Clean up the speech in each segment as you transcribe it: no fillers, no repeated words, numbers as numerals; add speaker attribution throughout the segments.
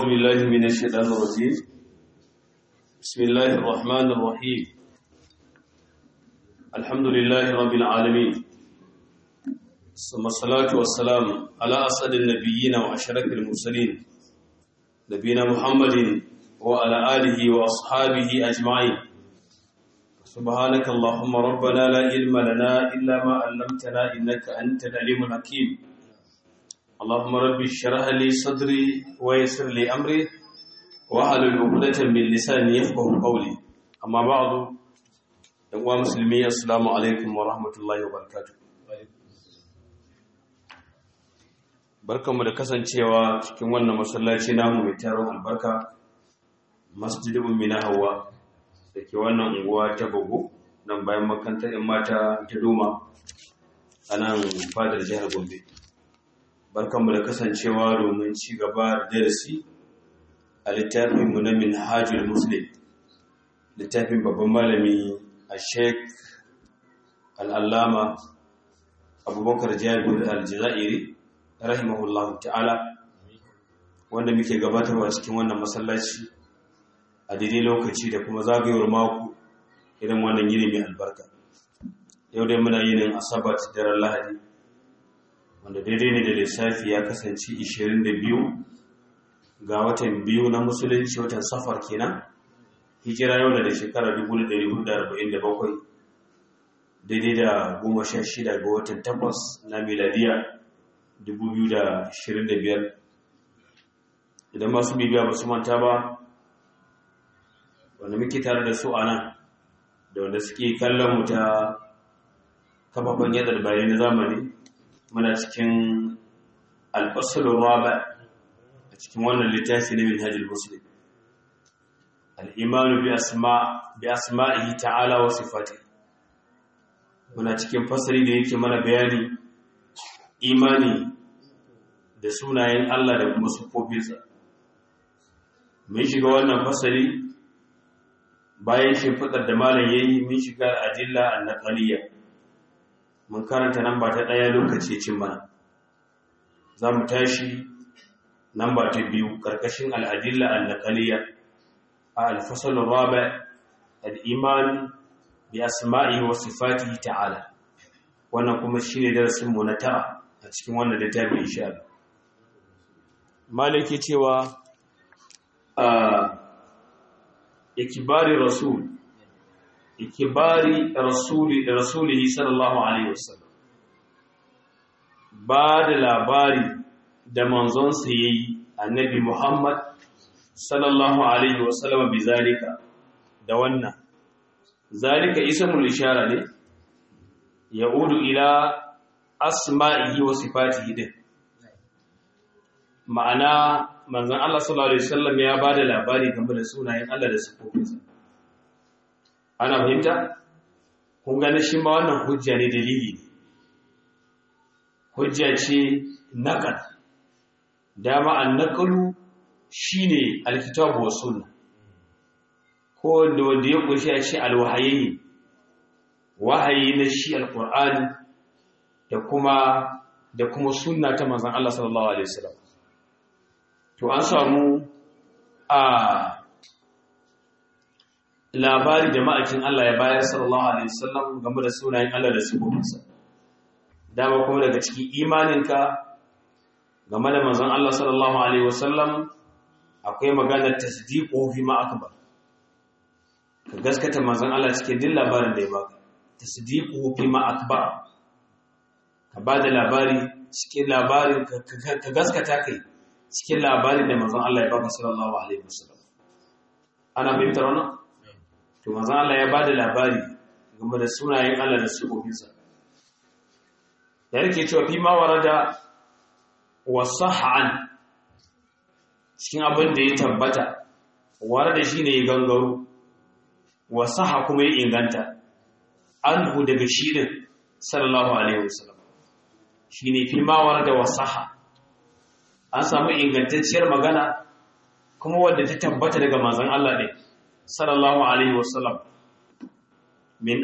Speaker 1: بالله من الشيطان الرجيم. بسم الله الرحمن الرحيم. الحمد لله رب العالمين، ثم الصلاة والسلام على أسعد النبيين وأشرف المرسلين نبينا محمد وعلى آله وأصحابه أجمعين. سبحانك اللهم ربنا لا علم لنا إلا ما علمتنا إنك أنت العليم الحكيم. اللهم رب اشرح لي صدري ويسر لي امري واحلل عقدة من لساني يفقهوا قولي. اما بعد، ايها المسلمين السلام عليكم ورحمه الله وبركاته. barkanmu da kasancewa cikin wannan masallaci namu mai taron albarka, Masjid Ummi na Hawwa dake wannan unguwa ta Bugu, nan bayan makarantar ɗan mata ta Doma a nan fadar jihar Gombe. Barkanmu da kasancewa domin ci gaba da darasi a littafinmu na Minhajul Muslim, littafin babban malami a Sheikh Al-Allama Abubakar Jabir Al-Jazairi rahimahullahu ta'ala, wanda muke gabatarwa cikin wannan masallaci a daidai lokaci da kuma zagayowar mako irin wannan yini mai albarka. Yau dai muna yinin Asabar daren Lahadi, wanda daidai ne da lissafi ya kasance 22 ga watan biyu na musulunci, watan safar kenan. Hijira yau da shekara 1447 daidai da 16 ga watan 8 na miladiya 2025. Idan masu bibiya ba su manta ba, wanda muke tare da su a nan da wanda suke kallon mu ta kafafen yadda bayanai na zamani, muna cikin alfasalin raba a cikin wannan littafi na Minhajul Muslim, al'imanu bi asma'ihi ta'ala wa sifatihi. Muna cikin fasali da yake mana bayani imani da sunayen Allah da kuma siffofinsa. Mun shiga wannan fasali bayan shimfiɗar da malam yayi, mun shiga al'adilla an-naqliyya. Mun karanta namba ta 1 lokaci cin mana. Za mu tashi namba ta 2 karkashin al'adilla an-naqliyya a al-fasl ar-rabi' al-iman bi asma'ihi wa sifatihi ta'ala. Wannan kuma shine darasin mu na 9 a cikin wannan littafi insha Allah. Malaki cewa ikibari rasulihi sallallahu alaihi wasallam, ba da labari da manzonsa yayi annabi Muhammad sallallahu alaihi wasallam bi zalika, da wannan zalika ismul ishara ne yaudu ila asma'ihi wa sifatihi din. Ma'ana manzon Allah sallallahu alaihi wasallam ya ba da labari game da sunayen Allah da sifofinsa. Ana fahimta? Kun gane shi ma wannan hujja ne, dalili ne, hujja ce naqal. Dama an-naqlu shine al-kitabu was sunna, ko wanda ya kunshi a ce al-wahayi, wahayi na shi al-Qur'ani da kuma sunna ta manzon Allah sallallahu alaihi wasallam. To an samu a labari da ma'aikin Allah ya bayar sallallahu alaihi wasallam game da sunayen Allah da sifofinsa. Dama kuma daga cikin imaninka game da manzon Allah sallallahu alaihi wasallam akwai maganar tasdiqu fi ma akbar. Ka gaskata manzon Allah cikin din labarin da ya baka. Tasdiqu fi ma akbar. Ka bada labari cikin labarin ka gaskata kai cikin labarin da manzon Allah ya baka sallallahu alaihi wasallam. Ana fahimtar wannan? To manzon Allah ya bada labari game da sunayen Allah da sifofinsa. Da yake cewa fi ma warada wa sahhan, cikin abin da ya tabbata, warada shine ya gangaro, wa sahha kuma ya inganta, anhu daga shi din sallallahu alaihi wasallam. Shine fi ma warada wa sahha, an samu ingantacciyar magana kuma wadda ta tabbata daga manzon Allah ne sallallahu alaihi wasallam, min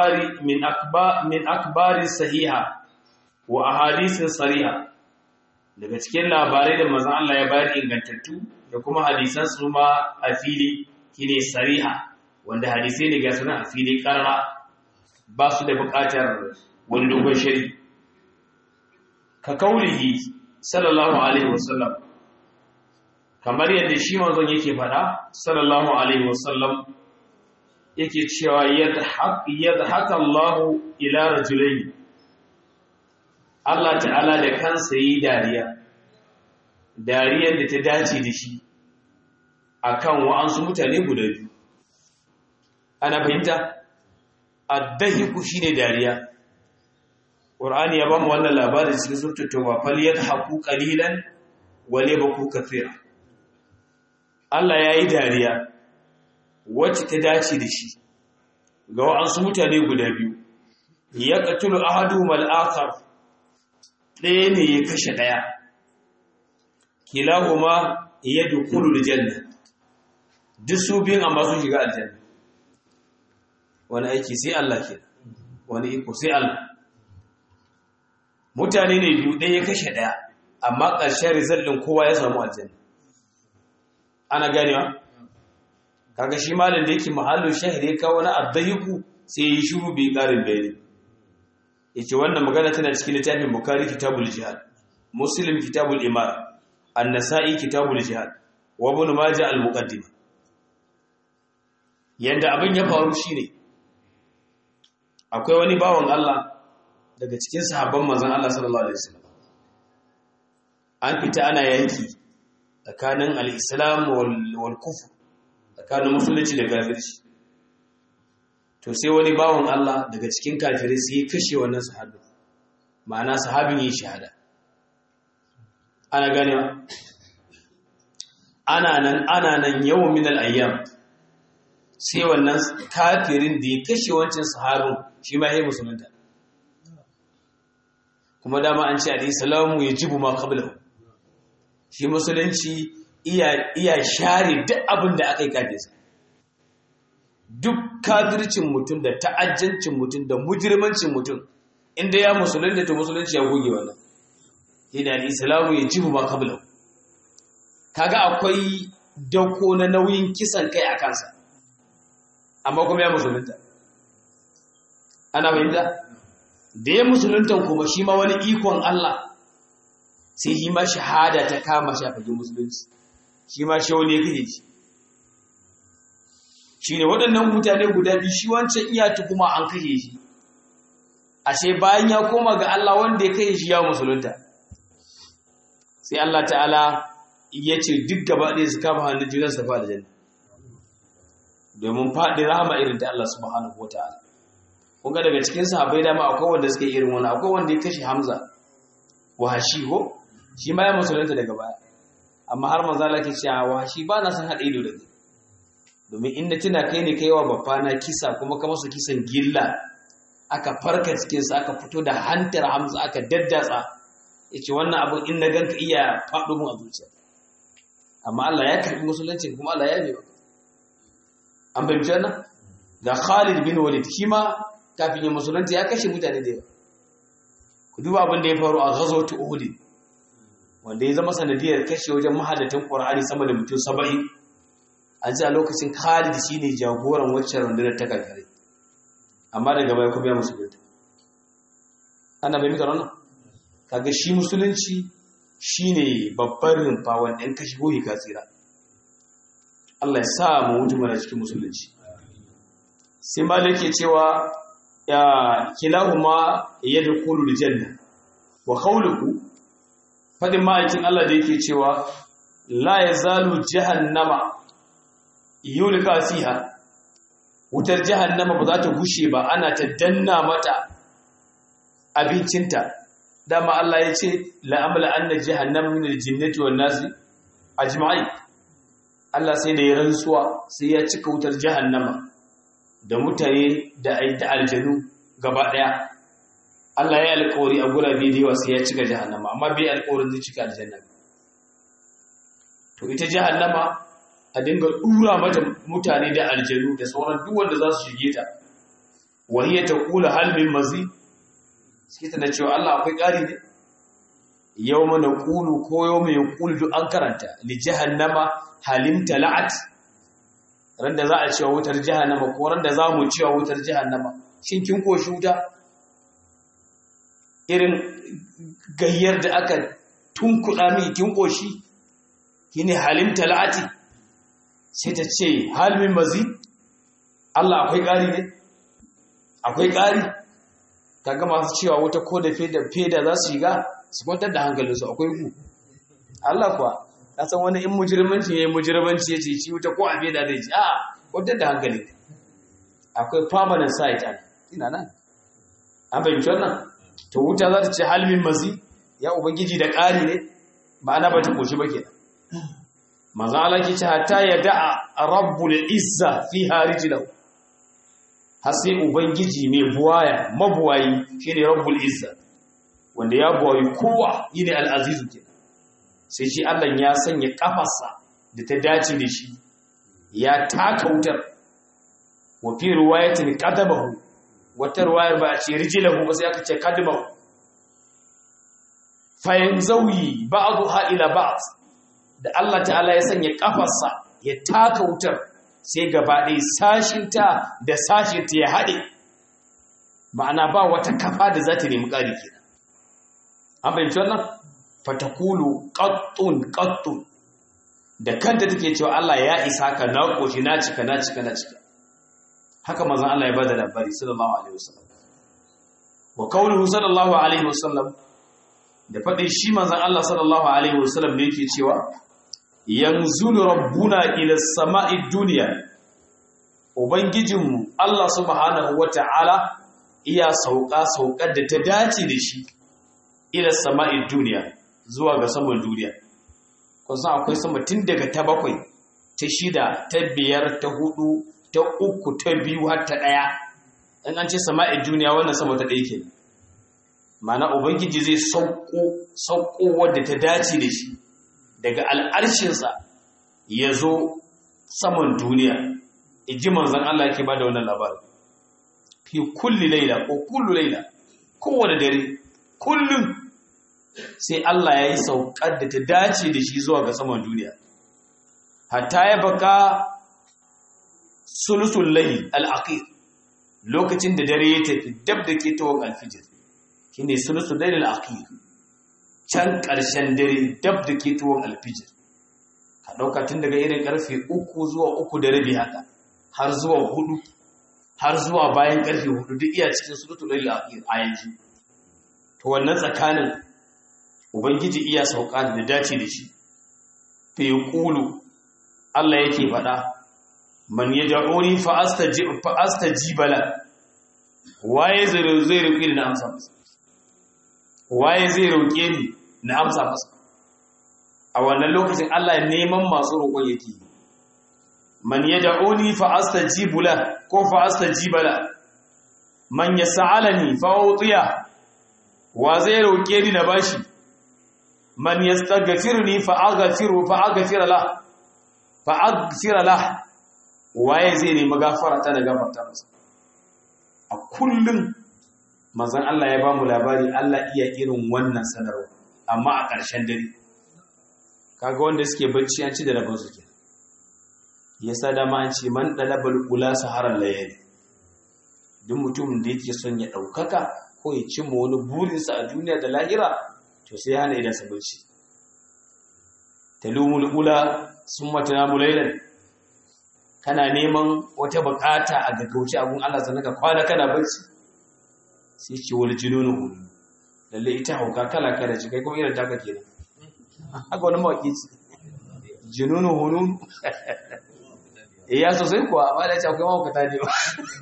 Speaker 1: akbari sahiha wa ahadithin sariha, daga cikin labarai da manzon Allah ya bayar ingantattu da kuma hadisan su ma a fili shine sariha wanda hadisai ne ga suna a fili karara ba su da buƙatar wani dogon shari ka kaulihi sallallahu alaihi wasallam kamar yadda shi manzon yake faɗa sallallahu alaihi wasallam yake cewa yadhaka Allah ila rajulaini Allah ta'ala da kansa yi dariyar da ta dace da shi akan wa'ansu mutane guda biyu ana fahimta addahiku shine dariya qur'ani ya ba mu wannan labarin cikin suratul tauba fal yadhaku qalilan wa yabku kathira Allah yayi dariya wacce ta dace da shi ga wa'ansu mutane guda biyu yaqtulu ahaduhum al-akhar ɗaya ne ya kashe ɗaya kilahuma yadkhulu al-janna duk su biyun amma sun shiga aljanna wani aiki sai Allah ke wani iko sai Allah mutane ne biyu ɗaya ya kashe ɗaya amma ƙarshen result ɗin kowa ya samu aljanna ana ganewa kaga shi malam da yake mahallin shahidi ya kawo na addayiku sai yi shiru bai ƙarin bayani yace wannan magana tana cikin littafin Bukhari kitabul jihad Muslim kitabul imara An-Nasa'i kitabul jihad wa Ibn Majah al-Muqaddimah yanda abin ya faru shine akwai wani bawan Allah daga cikin sahabban manzon Allah sallallahu alaihi wasallam an fita ana yanki tsakanin al-islam wal kufr tsakanin musulunci da kafirci to sai wani bawan Allah daga cikin kafirai sai ya kashe wannan sahabi ma'ana sahabin yi shahada ana ganewa ana nan yawon min al-ayyam sai wannan kafirin da ya kashe wancan sahabin shi ma ya yi musulunta kuma dama an ce alayhi salamu ya jibu ma qablahu shi musulunci iya share duk abin da aka yi kafin sa duk kafircin mutum da ta'ajjancin mutum da mujirmancin mutum inda ya musulunta to musulunci ya goge wannan yana alayhi salamu ya jibu ma qablahu kaga akwai dauko na nauyin kisan kai a kansa amma kuma ya musulunta ana fahimta da ya musulunta kuma shi ma wani ikon Allah sai shi ma shahada ta kama shi a fagen musulunci shi ma shi wani ya kashe shi ne waɗannan mutane guda biyu shi wancan iyatu kuma an kashe shi ashe bayan ya koma ga Allah wanda ya kashe shi ya musulunta sai Allah ta'ala ya ce duk gaba ɗaya su kama hannun junan su fa da janna domin faɗi rahama irin ta Allah subhanahu wa ta'ala kun ga daga cikin sahabbai dama akwai wanda suke irin wani akwai wanda ya kashe Hamza Wahashi ko shi ma ya musulunta daga baya amma har manzo Allah ke cewa Wahashi ba na san haɗe ido da ni domin inda tuna kai ne kaiwa babba na kisa kuma ka masa kisan gilla aka farka cikin sa aka fito da hantar Hamza aka daddatsa yace wannan abu in na ganka iya faɗo mun a zuciya amma Allah ya karbi musulunci kuma Allah ya yi an bayyana da Khalid bin Walid kima kafin ya musulunta ya kashe mutane da yawa ku duba abin da ya faru a ghazwat Uhud wanda ya zama sanadiyar kashe wajen mahadatan Qur'ani sama da mutum 70 a ji a lokacin Khalid shine jagoran wacce rundunar ta kafirai amma daga baya kuma ya musulunta ana bai mika wannan kaga shi musulunci shine babbar rumfa wanda in kashi goyi ka tsira Allah ya sa mu mutu mana cikin musulunci sai malik ke cewa ya kilahuma yadkhulu aljanna wa qawluhu fadin ma'aikin Allah da yake cewa la yazalu jahannama yulqa fiha wutar jahannama ba za ta gushe ba ana ta danna mata abincinta dama Allah ya ce la'amala anna jahannama min aljinnati wan nasi ajma'in Allah sai da ya rantsuwa sai ya cika wutar jahannama da mutane da aljanu gaba daya Allah ya alƙawari a gurabe da yawa sai ya cika jahannama amma bai alƙawarin zai cika aljanna to ita jahannama a dinga dura mata mutane da aljanu da sauran duk wanda za su shige ta wahiya taqulu hal min mazid suke tana cewa Allah akwai ƙari ne yawma naqulu ko yawma yaqulu duk an karanta li jahannama halim tala'at randa za a cewa wutar jahannama ko randa za mu cewa wutar jahannama shin kin koshi wuta irin gayyar da aka tunkuɗa miki kin koshi kine halim tala'ati sai ta ce hal min mazid Allah akwai ƙari ne akwai ƙari kaga masu cewa wuta ko da feda za su shiga su kwantar da hankalinsu akwai ku Allah kuwa ka san wani in mujirmanci ya yi mujirmanci ya ce ci wuta ko a feda zai ci a kwantar da hankali akwai permanent site an ina nan an fahimci wannan to wuta za ta ce halmin mazi ya ubangiji da ƙari ne ma'ana ba ta koshi ba kenan manzo Allah ke ce hatta ya da'a rabbul izza fi harijlahu har sai ubangiji mai buwaya mabuwayi shine rabbul izza wanda ya buwayi kowa yine al-azizu kenan sai shi Allah ya sanya kafarsa da ta dace da shi ya taka wutar wa fi riwayatin qadabahu wata riwayar ba a ce rijlahu ba sai aka ce qadabahu fa yanzawi ba'daha ila ba'd da Allah ta'ala ya sanya kafarsa ya taka wutar sai gaba ɗaya sashinta da sashinta ya haɗe ma'ana ba wata kafa da za ta nemi ƙari kenan an fahimci wannan fatakulu qattun da kanta take cewa Allah ya isa ka na koshi na cika haka manzon Allah ya bada labari sallallahu alaihi wasallam wa qawluhu sallallahu alaihi wasallam da faɗin shi manzon Allah sallallahu alaihi wasallam ne yake cewa yanzulu rabbuna ila samai dunya ubangijinmu Allah subhanahu wata'ala iya saukar da ta dace da shi ila samai dunya zuwa ga saman duniya kun san akwai sama tun daga ta 7 ta 6 ta 5 ta 4 ta 3 ta 2 har ta 1 in an ce samai duniya wannan sama ta 1 kenan ma'ana ubangiji zai sauko wadda ta dace da shi daga al'arshinsa ya zo saman duniya iji manzan Allah yake ba da wannan labarin fi kulli laila ko kullu laila kowane dare kullum sai Allah ya yi saukar da ta dace da shi zuwa ga saman duniya hatta ya baka sulusul layl al-akhir lokacin da dare ya tafi dab da ke tawon alfijir shine sulusul layl al-akhir can ƙarshen dare dab da ke tuwon alfijir ka ɗauka tun daga irin ƙarfe 3 zuwa 3:30 haka har zuwa 4 har zuwa bayan ƙarfe 4 duk iya cikin suratul lail akhir a yanzu to wannan tsakanin ubangiji iya sauka da dace da shi fa yaqulu Allah yake faɗa man yad'uni fa astajib la waye zai roƙi na amsa masa waye zai roƙe ni na amsa masa a wannan lokacin Allah neman masu roƙon yake man yad'uni fa astajibu la ko fa astajiba la man yas'alani fa utiya wa zai roƙe ni na bashi man yastaghfiruni fa aghfir la waye zai nemi gafara ta da gafarta masa a kullum manzon Allah ya bamu labari Allah iya irin wannan sanarwa amma a ƙarshen dare kaga wanda suke bacci an ci da rabon su kenan yasa dama an ce man dalabal ula saharan layali duk mutumin da yake son ya daukaka ko ya cimma wani burin sa a duniya da lahira to sai hana idan sa bacci talumul ula summa tanamul laylan kana neman wata bukata a gaggauci abun Allah sanaka kwana kana bacci sai ce wal jununu lalle ita hauka kala kala ce kai kuma irin taka kenan haka wani mawaki ce jununu hunun ya sosai kuwa amma da ce akwai mahaukata ne ba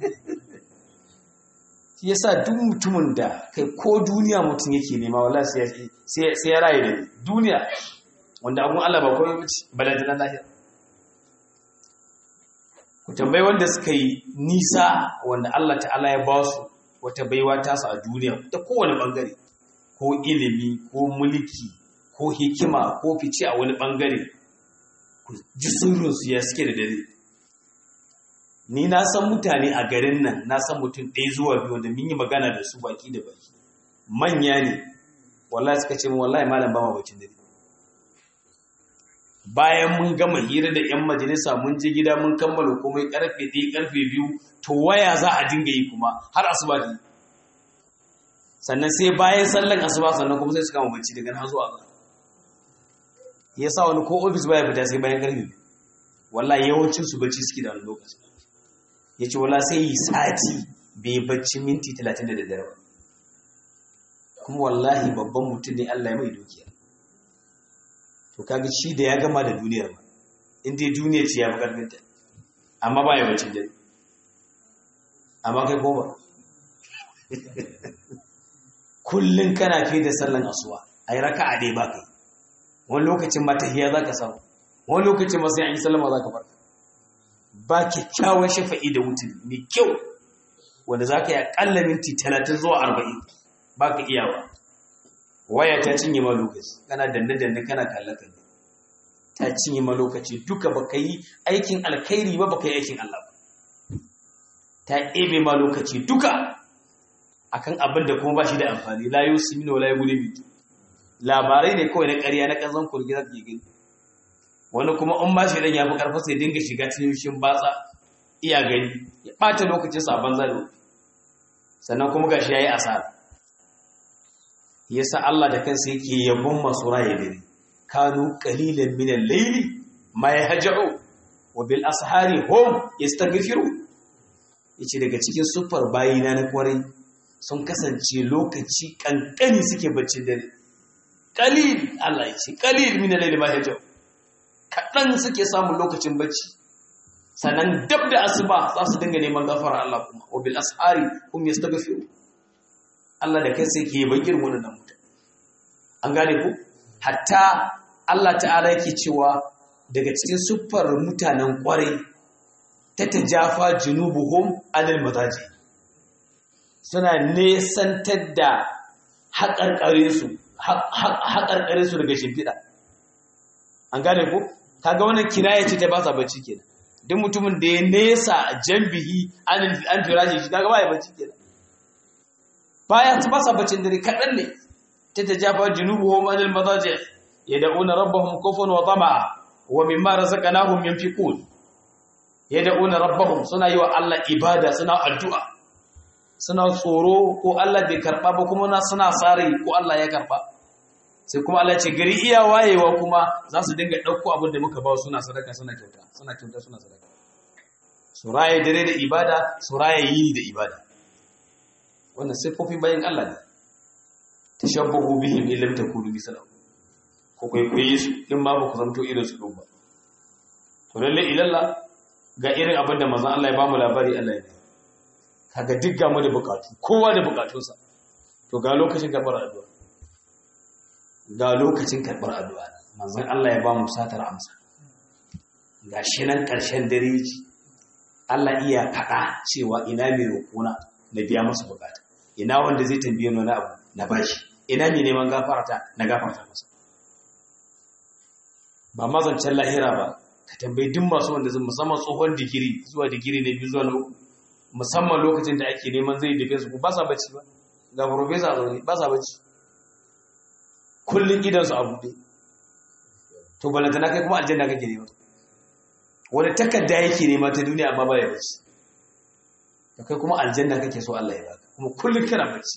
Speaker 1: shi yasa duk mutumin da kai ko duniya mutum yake nema wala sai ya rayu da duniya wanda abun Allah ba komai bace balanta na lahira ku tambayi wanda suka yi nisa wanda Allah ta'ala ya ba su wata baiwa tasa a duniya ta kowane bangare ko ilimi ko mulki ko hikima ko fice a wani bangare ku ji sirrinsu ya suke da dare ni na san mutane a garin nan na san mutum ɗaya zuwa biyu wanda mun yi magana da su baki da baki manya ne wallahi suka ce min wallahi malam ba ma baccin dare. Bayan mun gama hira da 'yan majalisa mun je gida mun kammala komai karfe 1 karfe 2 to waya za a dinga yi kuma har asuba ne. Sannan sai bayan sallan asuba sannan kuma sai su kama bacci daga har zuwa azhar. Yasa wani ko office baya fita sai bayan karfe 2. Wallahi yawancin su bacci suke da wani lokaci. Yace wallahi sai yi sati bai bacci minti 30 da daddare ba. Kuma wallahi babban mutum ne Allah ya mai dukiya. To kaga shi da ya gama da duniyar ba in dai duniya ce ya fi karfin ta amma ba ya bacin dare amma kai ko ba kullun kana fi da sallan asuba ai raka'a dai ba kai wani lokacin ma tahiyya zaka samu wani lokacin ma sai an yi sallama zaka farka ba kyakkyawan shafa'i da wutar mai kyau wanda zaka yi akalla minti 30 zuwa 40 baka iyawa waya ta cinye ma lokaci kana danne kana kalle-kalle ta cinye ma lokaci duka baka yi aikin alkhairi ba baka yi aikin Allah ba ta ebe ma lokaci duka akan abin da kuma ba shi da amfani la yusimin wala yughni labarai ne kawai na ƙarya na kanzon kurgi zaka gani wani kuma in ba shi dan yafi karfa sai dinga shiga cikin batsa iya gani ya bata lokacin sa banza da sannan kuma gashi yayi asara yasa Allah da kansa yake yabon masu raye dare kanu qalilan min al-layli ma yahja'u wa bil ashari hum yastaghfiru yace daga cikin sufar bayina na kwarai sun kasance lokaci kankani suke baccin dare qalil Allah yace qalil min al-layli ma yahja'u kadan suke samun lokacin bacci sannan dab da asuba za su dinga neman gafara Allah kuma wa bil ashari hum yastaghfiru Allah da kai sai ke bakin wannan mutum an gane ku hatta Allah ta'ala yake cewa daga cikin siffar mutanen kwarai ta tajafa junubuhum anil madaji suna nesantar da haƙarƙare su daga shimfiɗa an gane ku kaga wannan kinaya ce ta ba sa bacci kenan duk mutumin da ya nesa jambihi an firaji shi kaga ba ya bacci kenan bayan su basa bacin dare kaɗan ne ta ta jafa junubuhum anil madaji yad'una rabbahum khawfan wa tama'a wa mimma razaqnahum yunfiqun yad'una rabbahum suna yi wa Allah ibada suna addu'a suna tsoro ko Allah bai karba ba kuma suna sare ko Allah ya karba sai kuma Allah ce gari iya wayewa kuma za su dinga dauko abin da muka ba suna sadaka suna kyauta suna sadaka suraye dare da ibada suraye yini da ibada wannan siffofin bayan Allah ne tashabbahu bihim illam takunu misalahu ko kwaikwaye su in ma ba ku zanto irin su ba to lalle ilalla ga irin abin da manzon Allah ya bamu labari Allah ya kaga duk ga mu da bukatu kowa da bukatunsa to ga lokacin karbar addu'a manzon Allah ya bamu satar amsa gashi nan karshen dare ji Allah iya faɗa cewa ina mai roƙona na biya masa bukata ina wanda zai tambaye ni wani abu na bashi ina mai neman gafarta na gafarta masa ba mazancen lahira ba ka tambayi duk masu wanda zai musamman tsohon digiri zuwa digiri na biyu zuwa na uku musamman lokacin da ake neman zai defense ku ba sa bacci ba ga professor a zaune ba sa bacci kullun gidansu a buɗe to balantana kai kuma aljanna kake nema wani takarda yake nema ta duniya amma ba ya bacci kai kuma aljanna kake so Allah ya baka kuma kullun kana bacci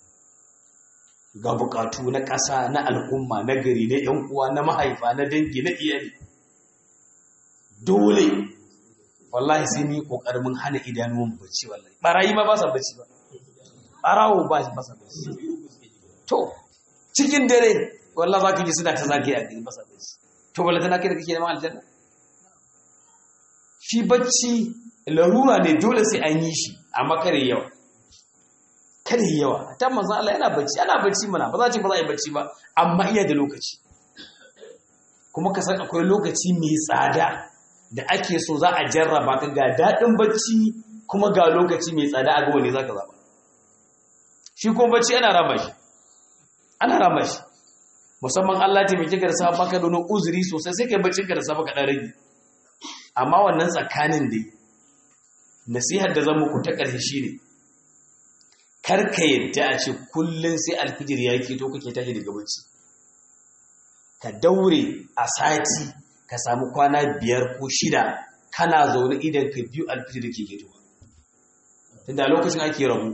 Speaker 1: ga bukatu na ƙasa na al'umma na gari na ƴan uwa na mahaifa na dangi na iyali dole wallahi sai ni kokarin mun hana idanuwan bacci wallahi barayi ma ba sa bacci ba barawo ba sa bacci to cikin dare wallahi zaka ji suna ta zage a gari ba sa bacci to wallahi tana kai da kake neman aljanna shi bacci larura ne dole sai an yi shi amma kare yawa ta manzon Allah yana bacci ana bacci mana ba za ce ba za a yi bacci ba amma iya da lokaci kuma ka san akwai lokaci mai tsada da ake so za a jarraba ka ga daɗin bacci kuma ga lokaci mai tsada a ga wani za ka zaɓa shi kuma bacci ana rama shi musamman Allah ta mai kika da safa ka dono uzuri sosai sai kai baccin ka da safa ka ɗan rage amma wannan tsakanin dai nasihar da zan muku ta ƙarshe shi ne karka yadda a ce kullun sai alfijir ya keto kake tashi daga bacci. Ka daure a sati ka samu kwana 5 ko 6 kana zaune idan ka biyu alfijir ke keto. Tunda a lokacin ake rabu.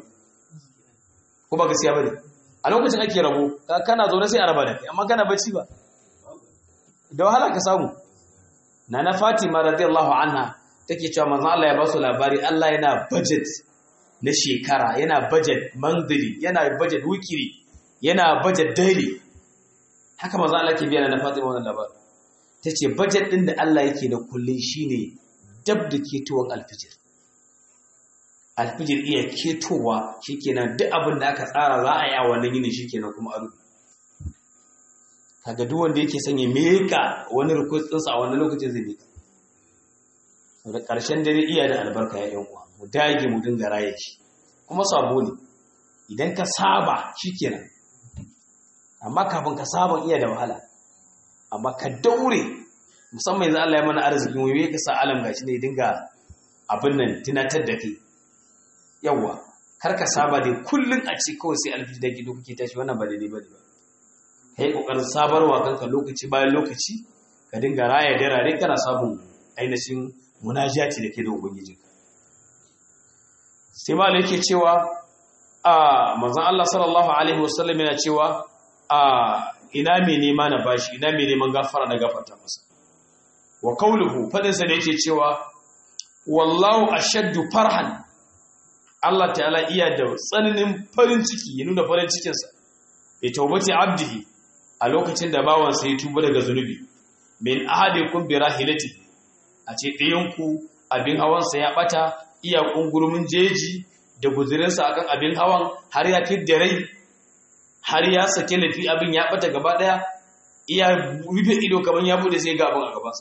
Speaker 1: Ko ba gaskiya bane? A lokacin ake rabu, kana zaune sai a raba da kai, amma kana bacci ba. Da wahala ka samu. Nana Fatima radiyallahu anha take cewa manzon Allah ya ba su labari Allah yana budget na shekara, yana budget monthly, yana budget weekly, yana budget daily. Haka manzon Allah ke biya Nana Fatima wannan labari. Tace budget din da Allah yake da kullun shine dab da ketowar alfijir. Alfijir iya ketowa shikenan duk abin da aka tsara za a yi a wannan yini shikenan kuma a rubuta. Kaga duk wanda yake sanya meka wani request ɗinsa a wannan lokacin zai meka. Da ƙarshen dare iya da albarka ya uwa, mu dage mu dinga raye shi. Kuma sabo ne. Idan ka saba shikenan. Amma kafin ka saba iya da wahala. Amma ka daure musamman yanzu Allah ya mana arzikin waye ka sa alam gashi ne dinga abin nan tunatar da kai. Yawwa, kar ka saba dai kullun a ce kawai sai alfiji da gido kuke tashi wannan ba daidai bane ba. Kai kokarin sabarwa kanka lokaci bayan lokaci ka dinga raya darare kana sabon ainihin munajati da ke da ubangijinka. Sai malai yake cewa manzon Allah sallallahu alaihi wasallam yana cewa ina me nema na bashi, ina me neman gafara na gafarta masa. Wa qawluhu fadin sa da yake cewa wallahu ashaddu farhan, Allah ta'ala iya da tsananin farin ciki, ya nuna farin cikinsa bi tawbati abdihi a lokacin da bawansa ya tuba daga zunubi. Min ahadikum bi rahilati, a ce ɗayanku abin hawansa ya ɓata iya ƙungurumin jeji da guzurinsa akan abin hawan har ya fidda rai, har ya sake lafi abin ya ɓata gaba ɗaya, iya rufe ido kamar ya bude sai ga abin a gabansa.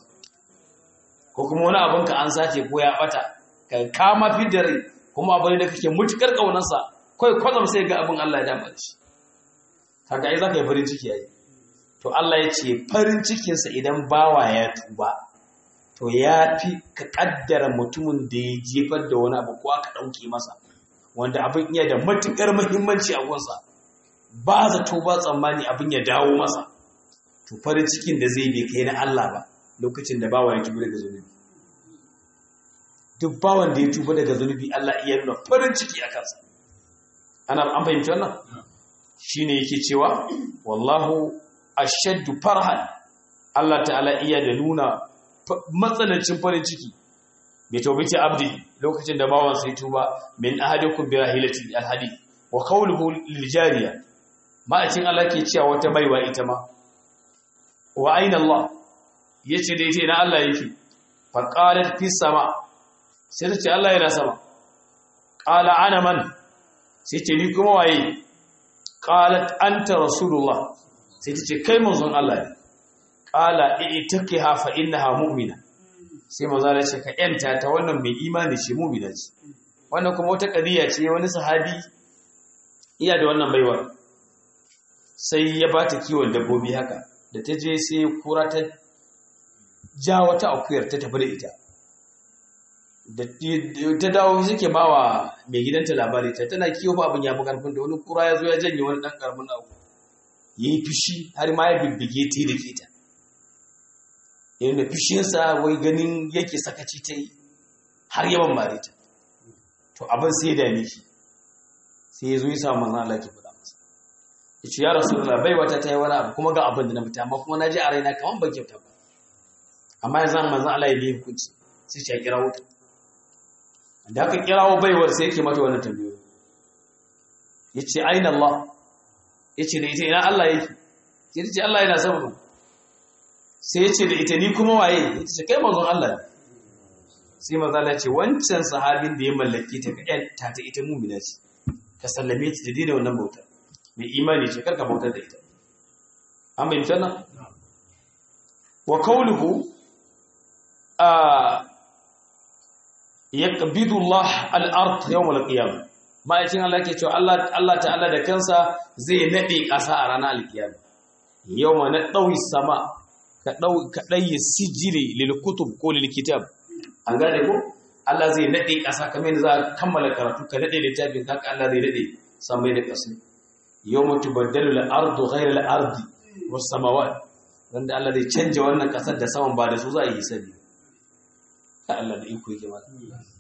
Speaker 1: Ko kuma wani abin ka an sace ko ya ɓata ka kama fidda rai kuma abin da kake mutukar ƙaunarsa kawai kwatsam sai ga abin Allah ya dama da shi. Kaga ai za ka yi farin ciki yayi. To Allah ya ce farin cikinsa idan bawa ya tuba, to ya fi ka kaddara mutumin da ya jefar da wani abu ko aka ɗauke masa, wanda abin iya da matuƙar muhimmanci a gunsa, ba zato ba tsammani abin ya dawo masa. To farin cikin da zai bai kai na Allah ba lokacin da bawa ya tuba daga zunubi. Duk bawan da ya tuba daga zunubi Allah iya nuna farin ciki a kansa. An fahimci wannan? Shi ne yake cewa wallahu ashaddu farhan, Allah ta'ala iya da nuna matsanancin farin ciki bi tawbati abdi lokacin da bawan sai tuba min ahadikum bi rahilati alhadi wa qawluhu lil jariya, ma'akin Allah ke cewa wata baiwa ita ma wa aina Allah, yace da ita ina Allah yake, fa qalat fi sama, sai ta ce Allah yana sama. Qala ana man, sai ce ni kuma waye? Qalat anta rasulullah, sai ta ce kai manzon Allah ne. Qala i'taqiha fa innaha mu'mina, sai manzo Allah ce ka yanta ta, wannan mai imani ce, mu'mina ce. Wannan kuma wata kadiya ce, wani sahabi iya da wannan baiwa sai ya bata kiwon dabbobi haka, da ta je sai kura ta ja wata akuyar ta tafi da ita. Da ta dawo suke bawa mai gidanta labari, ta tana kiwo fa abin ya fi karfin da wani kura ya zo ya janye wani dan karamin abu, yayi fishi har ma ya bibbige ta da kita. Yana fishinsa wai ganin yake sakaci ta yi har yawan mare ta. To abin sai ya dame shi, sai ya zo ya samu manzon Allah ke faɗa masa, ya ce ya Rasulullah bai wata ta yi wani abu kuma ga abin da na fita, amma kuma na ji a raina kaman ban kyauta ba, amma yanzu manzon Allah ya bi hukunci sai ya kira wuta. Da aka kirawo baiwar sai yake mata wannan tambayoyi, ya ce aina Allah, ya ce da ita ina Allah yake, sai ta ce Allah yana sama. Sai ya ce da ita ni kuma waye, ya ce kai manzon Allah ne. Sai manzon Allah ya ce wancan sahabin da ya mallake ta ta ita mu'mina ce, ka sallame ta da dina wannan bauta, mai imani ce karka bautar da ita. An bayyana nan? Wa qawluhu yaqbidu Allah al-ard yawm al-qiyamah, ma'aikin Allah ke cewa Allah ta'ala da kansa zai nade ƙasa a ranar al-qiyamah. Yawma nadawi sama ka dai sijili lil kutub ko lil kitab. An gane ko Allah zai nade ƙasa kamar yadda za ka kammala karatu ka nade littafin haka Allah zai nade samai da ƙasa yawma tubaddalu al-ardu ghayra al-ardi was samawat wanda Allah zai canja wannan ƙasar da saman ba da su za a yi hisabi ka Allah da iko yake mata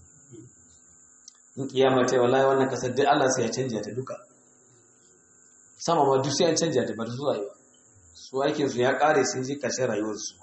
Speaker 1: in kiyama ta wallahi wannan ƙasar dai Allah sai ya canja ta duka sama ma duk sai an canja ta ba da su rayuwa su aikin su ya kare sun ji ƙarshen rayuwar su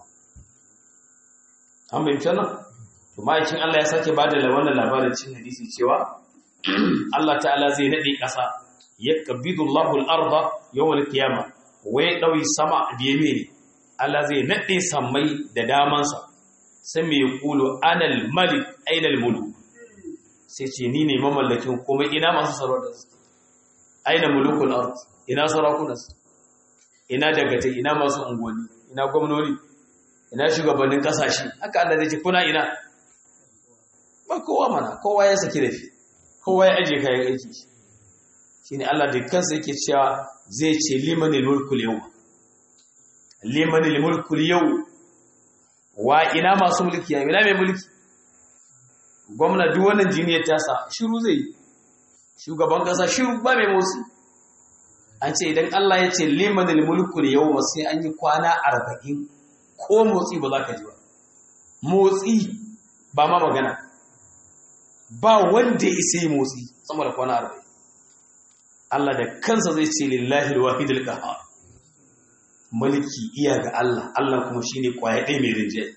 Speaker 1: an bayyana nan to ma'aikin Allah ya sake bada wannan labarin cin hadisi cewa Allah ta'ala zai nade ƙasa yakbidu Allahu al-arda yawm al-qiyamah wai dauyi sama da yamini Allah zai nade sammai da damansa sai mai kulu anal malik aina al-muluk sai ce ni ne mamallakin komai ina masu sarauta aina mulukul ard ina sarakuna ina dagatai ina masu unguwanni ina gwamnoni ina shugabannin kasashe haka Allah zai ce kuna ina ba kowa mana kowa ya saki dafi kowa ya aje kayan aiki shine Allah da kansa yake cewa zai ce limanil mulkul yawm limanil mulkul yawm wa ina masu mulki ya ina mai mulki gwamna duk wannan jiniyar tasa shiru zai shugaban kasa shiru ba mai motsi an ce idan Allah ya ce limanil mulkul yawm sai an yi kwana 40 ko motsi ba za ka ji ba motsi ba ma magana ba wanda ya isa yi motsi sama da kwana 40 Allah da kansa zai ce lillahi alwahidul qahhar mulki iya ga Allah Allah kuma shine kwaya ɗaya mai rinjaye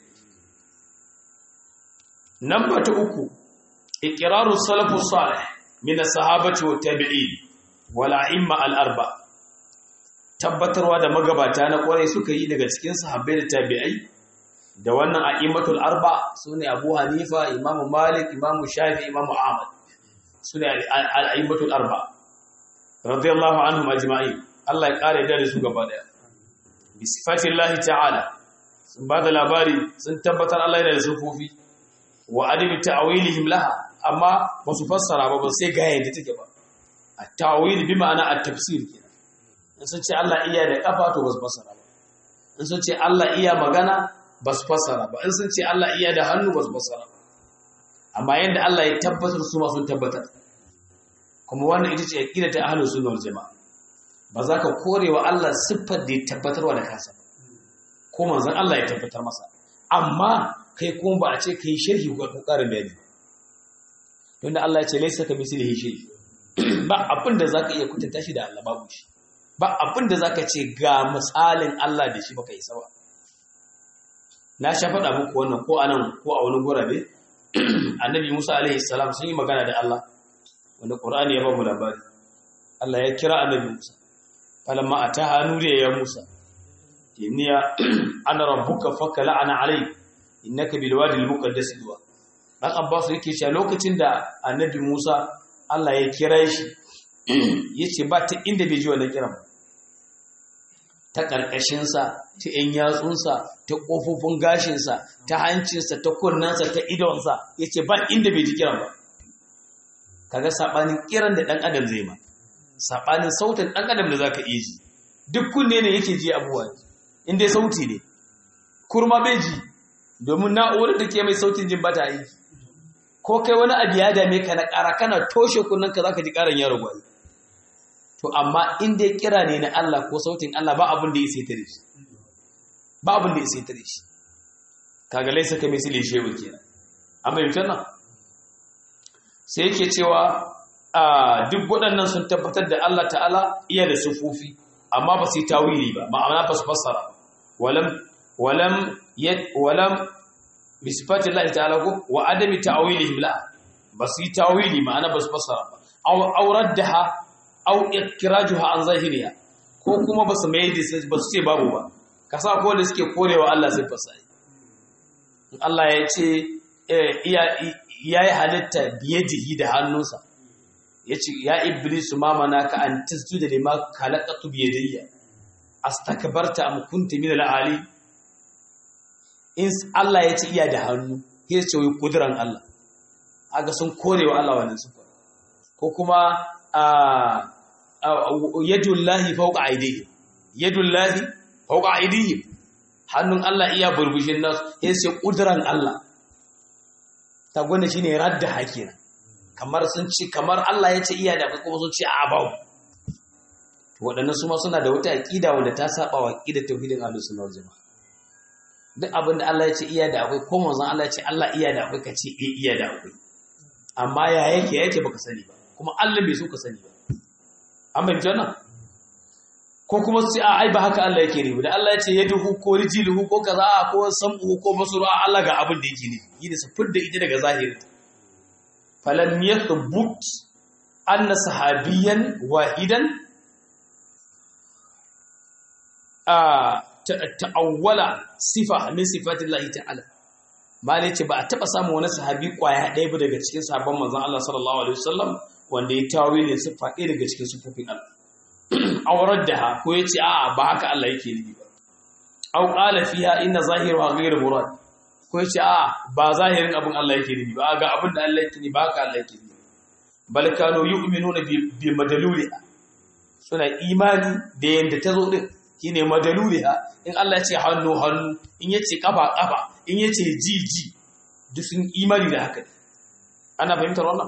Speaker 1: namba ta uku iqrarus salafus salih min as-sahabati wat tabi'in wal a'imma al-arba tabbatarwa da magabata na kwarai suka yi daga cikin sahabbai da tabi'ai da wannan a'immatul arba sune Abu Hanifa Imam Malik Imam Shafi Imam Ahmad sune al-a'immatul arba radiyallahu anhum ajma'in Allah ya kare da su gaba daya bi sifatillahi ta'ala sun bada labari sun tabbatar Allah yana da sufofi wa adabi ta'wilihim laha amma ba su fassara ba sai ga yadda take ba at-ta'wil bi ma'ana at-tafsir kenan in sun ce Allah iya da kafa to ba su fassara ba in sun ce Allah iya magana ba su fassara ba in sun ce Allah iya da hannu ba su fassara ba amma yanda Allah ya tabbatar su ma sun tabbatar kuma wannan ita ce aqida ta ahlus sunna wal jamaa ba za ka korewa Allah siffar da ya tabbatarwa da kansa ko manzon Allah ya tabbatar masa amma kai kuma ba a ce kai sharhi ko ƙarin bayani don Allah ya ce laysa kamithlihi shay ba abin da zaka iya kutunta shi da Allah babu shi ba abin da zaka ce ga misalin Allah da shi baka yi sawa na sha faɗa muku wannan ko anan ko a wani gurabe annabi Musa alaihi salam sun yi magana da Allah wanda Qur'ani ya ba mu labari Allah ya kira annabi Musa falamma ataha nuriya ya Musa inniya ana rabbuka fakala ana alayk innaka bil wadi al muqaddas duwa dan Abbas yake cewa lokacin da annabi Musa Allah ya kira shi yace ba ta inda bai ji wannan kiran ba ta karkashin sa ta yan yatsun sa ta kofofin gashin sa ta hancin sa ta kunnan sa ta idon sa yace ba inda bai ji kiran ba kaga sabanin kiran da dan adam zai ma sabanin sautin dan adam da zaka iya ji duk kunne ne yake ji abuwa in dai sauti ne kurma bai ji domin na'urar da ke mai sautin jin bata aiki ko kai wani abu ya dame ka na ƙara kana toshe kunnen ka zaka ji ƙaran yaro gwai to amma in dai kira ne na Allah ko sautin Allah ba abin da ya sai tare shi ba abin da ya sai tare shi kaga laisa ka misali shehu kenan amma yanzu nan sai yake cewa duk waɗannan sun tabbatar da Allah ta'ala iya da sufufi amma ba su yi tawili ba ma'ana ba su fassara walam bi sifati Allah ta'ala ko wa adami ta'wilihim la ba su yi tawili ma'ana ba su fassara ba aw raddaha aw ikrajuha an zahiriya ko kuma ba su mai ba su ce babu ba kasa ko da suke korewa Allah sai fasai Allah ya ce yayi halitta biyadihi da hannunsa yace ya iblisu ma manaka an tasjuda lima khalaqatu bi yadayya astakbarta am kunta min al-ali in Allah yace iya da hannu yace wai kuduran Allah aga sun korewa Allah wannan su ko kuma yadullahi fawqa aydihi yadullahi fawqa aydihi hannun Allah iya burbushin nasu yace kuduran Allah ta gwanda shine radda hakira kamar sun ce kamar Allah ya ce iya da akwai kuma sun ce a babu waɗannan su ma suna da wata aqida wanda ta saba wa aqidar tauhidin ahlus sunna wal jamaa duk abin da Allah ya ce iya da akwai ko manzon Allah ya ce Allah iya da akwai kace iya da akwai amma ya yake baka sani ba kuma Allah bai so ka sani ba an bayyana wannan ko kuma sai ai ba haka Allah yake nufi da Allah ya ce yaduhu ko rijiluhu ko kaza ko sam'u ko basuru Allah ga abin da yake nufi yi da su fidda ita daga zahiri falam yathbut anna sahabiyan wahidan ta'awwala sifa min sifatillahi ta'ala malai ce ba a taba samu wani sahabi kwaya ɗaya ba daga cikin sahabban manzon Allah sallallahu alaihi wasallam wanda ya tawile sifa ɗaya daga cikin sifofin Allah aurar da ha ko yace a'a ba haka Allah yake nufi ba au qala fiha inna zahiruha ghayru murad ko yace a'a ba zahirin abin Allah yake nufi ba ga abin da Allah yake nufi ba haka Allah yake nufi bal kanu yu'minuna bi madaluliha suna imani da yanda tazo din shine madaluliha in Allah ya ce hannu in yace kafa in yace ji duk sun imani da haka ana fahimtar wannan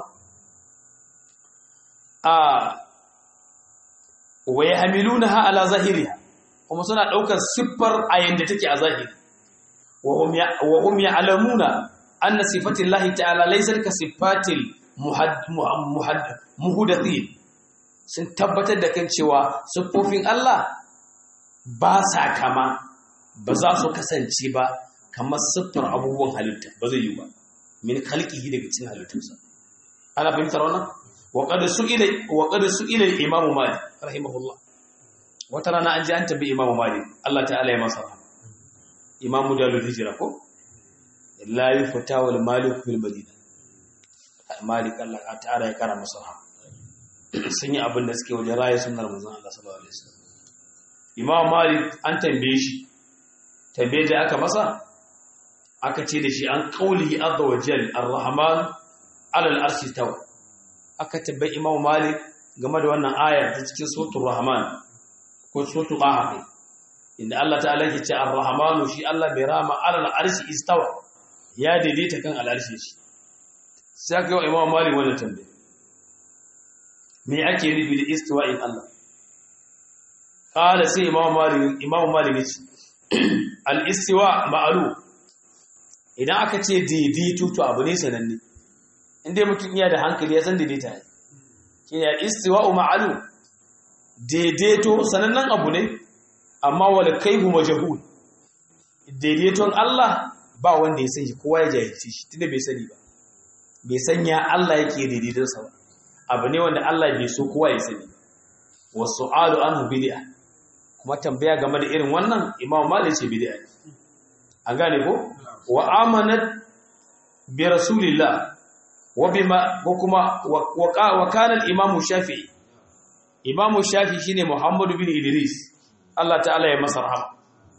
Speaker 1: wa yahmilunaha ala zahiriha kuma suna daukar siffar ayin da take a zahiri wa hum ya'lamuna anna sifatillahi ta'ala laysat ka sifatil muhaddathin sun tabbatar da kan cewa siffofin Allah ba sa kama ba za su kasance ba kamar siffar abubuwan halitta ba zai yi ba min khalqihi daga cikin halittunsa ana fahimtar wannan وقد سئل الإمام مالك رحمه الله وترانا أنجي أنت بإمام مالك الله تعالى يمسر إمام دار الهجرة لا يفتى والمالك في المدينة مالك الله تعالى يكرم مصرها سني أبن نسكي وجراي سنة رمضان الله صلى الله عليه وسلم إمام مالك أنت بيشي تبيجي أكا مصر أكا تيدشي عن قوله عز وجل الرحمن على العرش استوى aka tabbai Imam Malik game da wannan aya ta cikin suratul Rahman ko suratul Qaha inda Allah ta'ala yake ce Ar-Rahmanu shi Allah bai rama alal arshi istawa ya daidaita kan al-arshi shi sai ga Imam Malik wannan tambaye me ake nufi da istiwa'in Allah qala sai Imam Malik yace al-istiwa ma'lum idan aka ce daidaito to abu ne sananne inda mutum iya da hankali ya san daidaita ne kina istiwa'u ma'lum daidaito sanannen abu ne amma wal kayfu majhul daidaiton Allah ba wanda ya sani kowa ya jahilci shi tunda bai sani ba bai sanya Allah yake daidaiton sa ba abu ne wanda Allah bai so kowa ya sani wasu'alu anhu bid'ah kuma tambaya game da irin wannan Imam Malik ce bid'a ne an gane ko wa amanat bi rasulillah وبما وكما وكان الامام الشافعي امام الشافعي shine Muhammad bin Idris Allah ta'ala ya masa rahama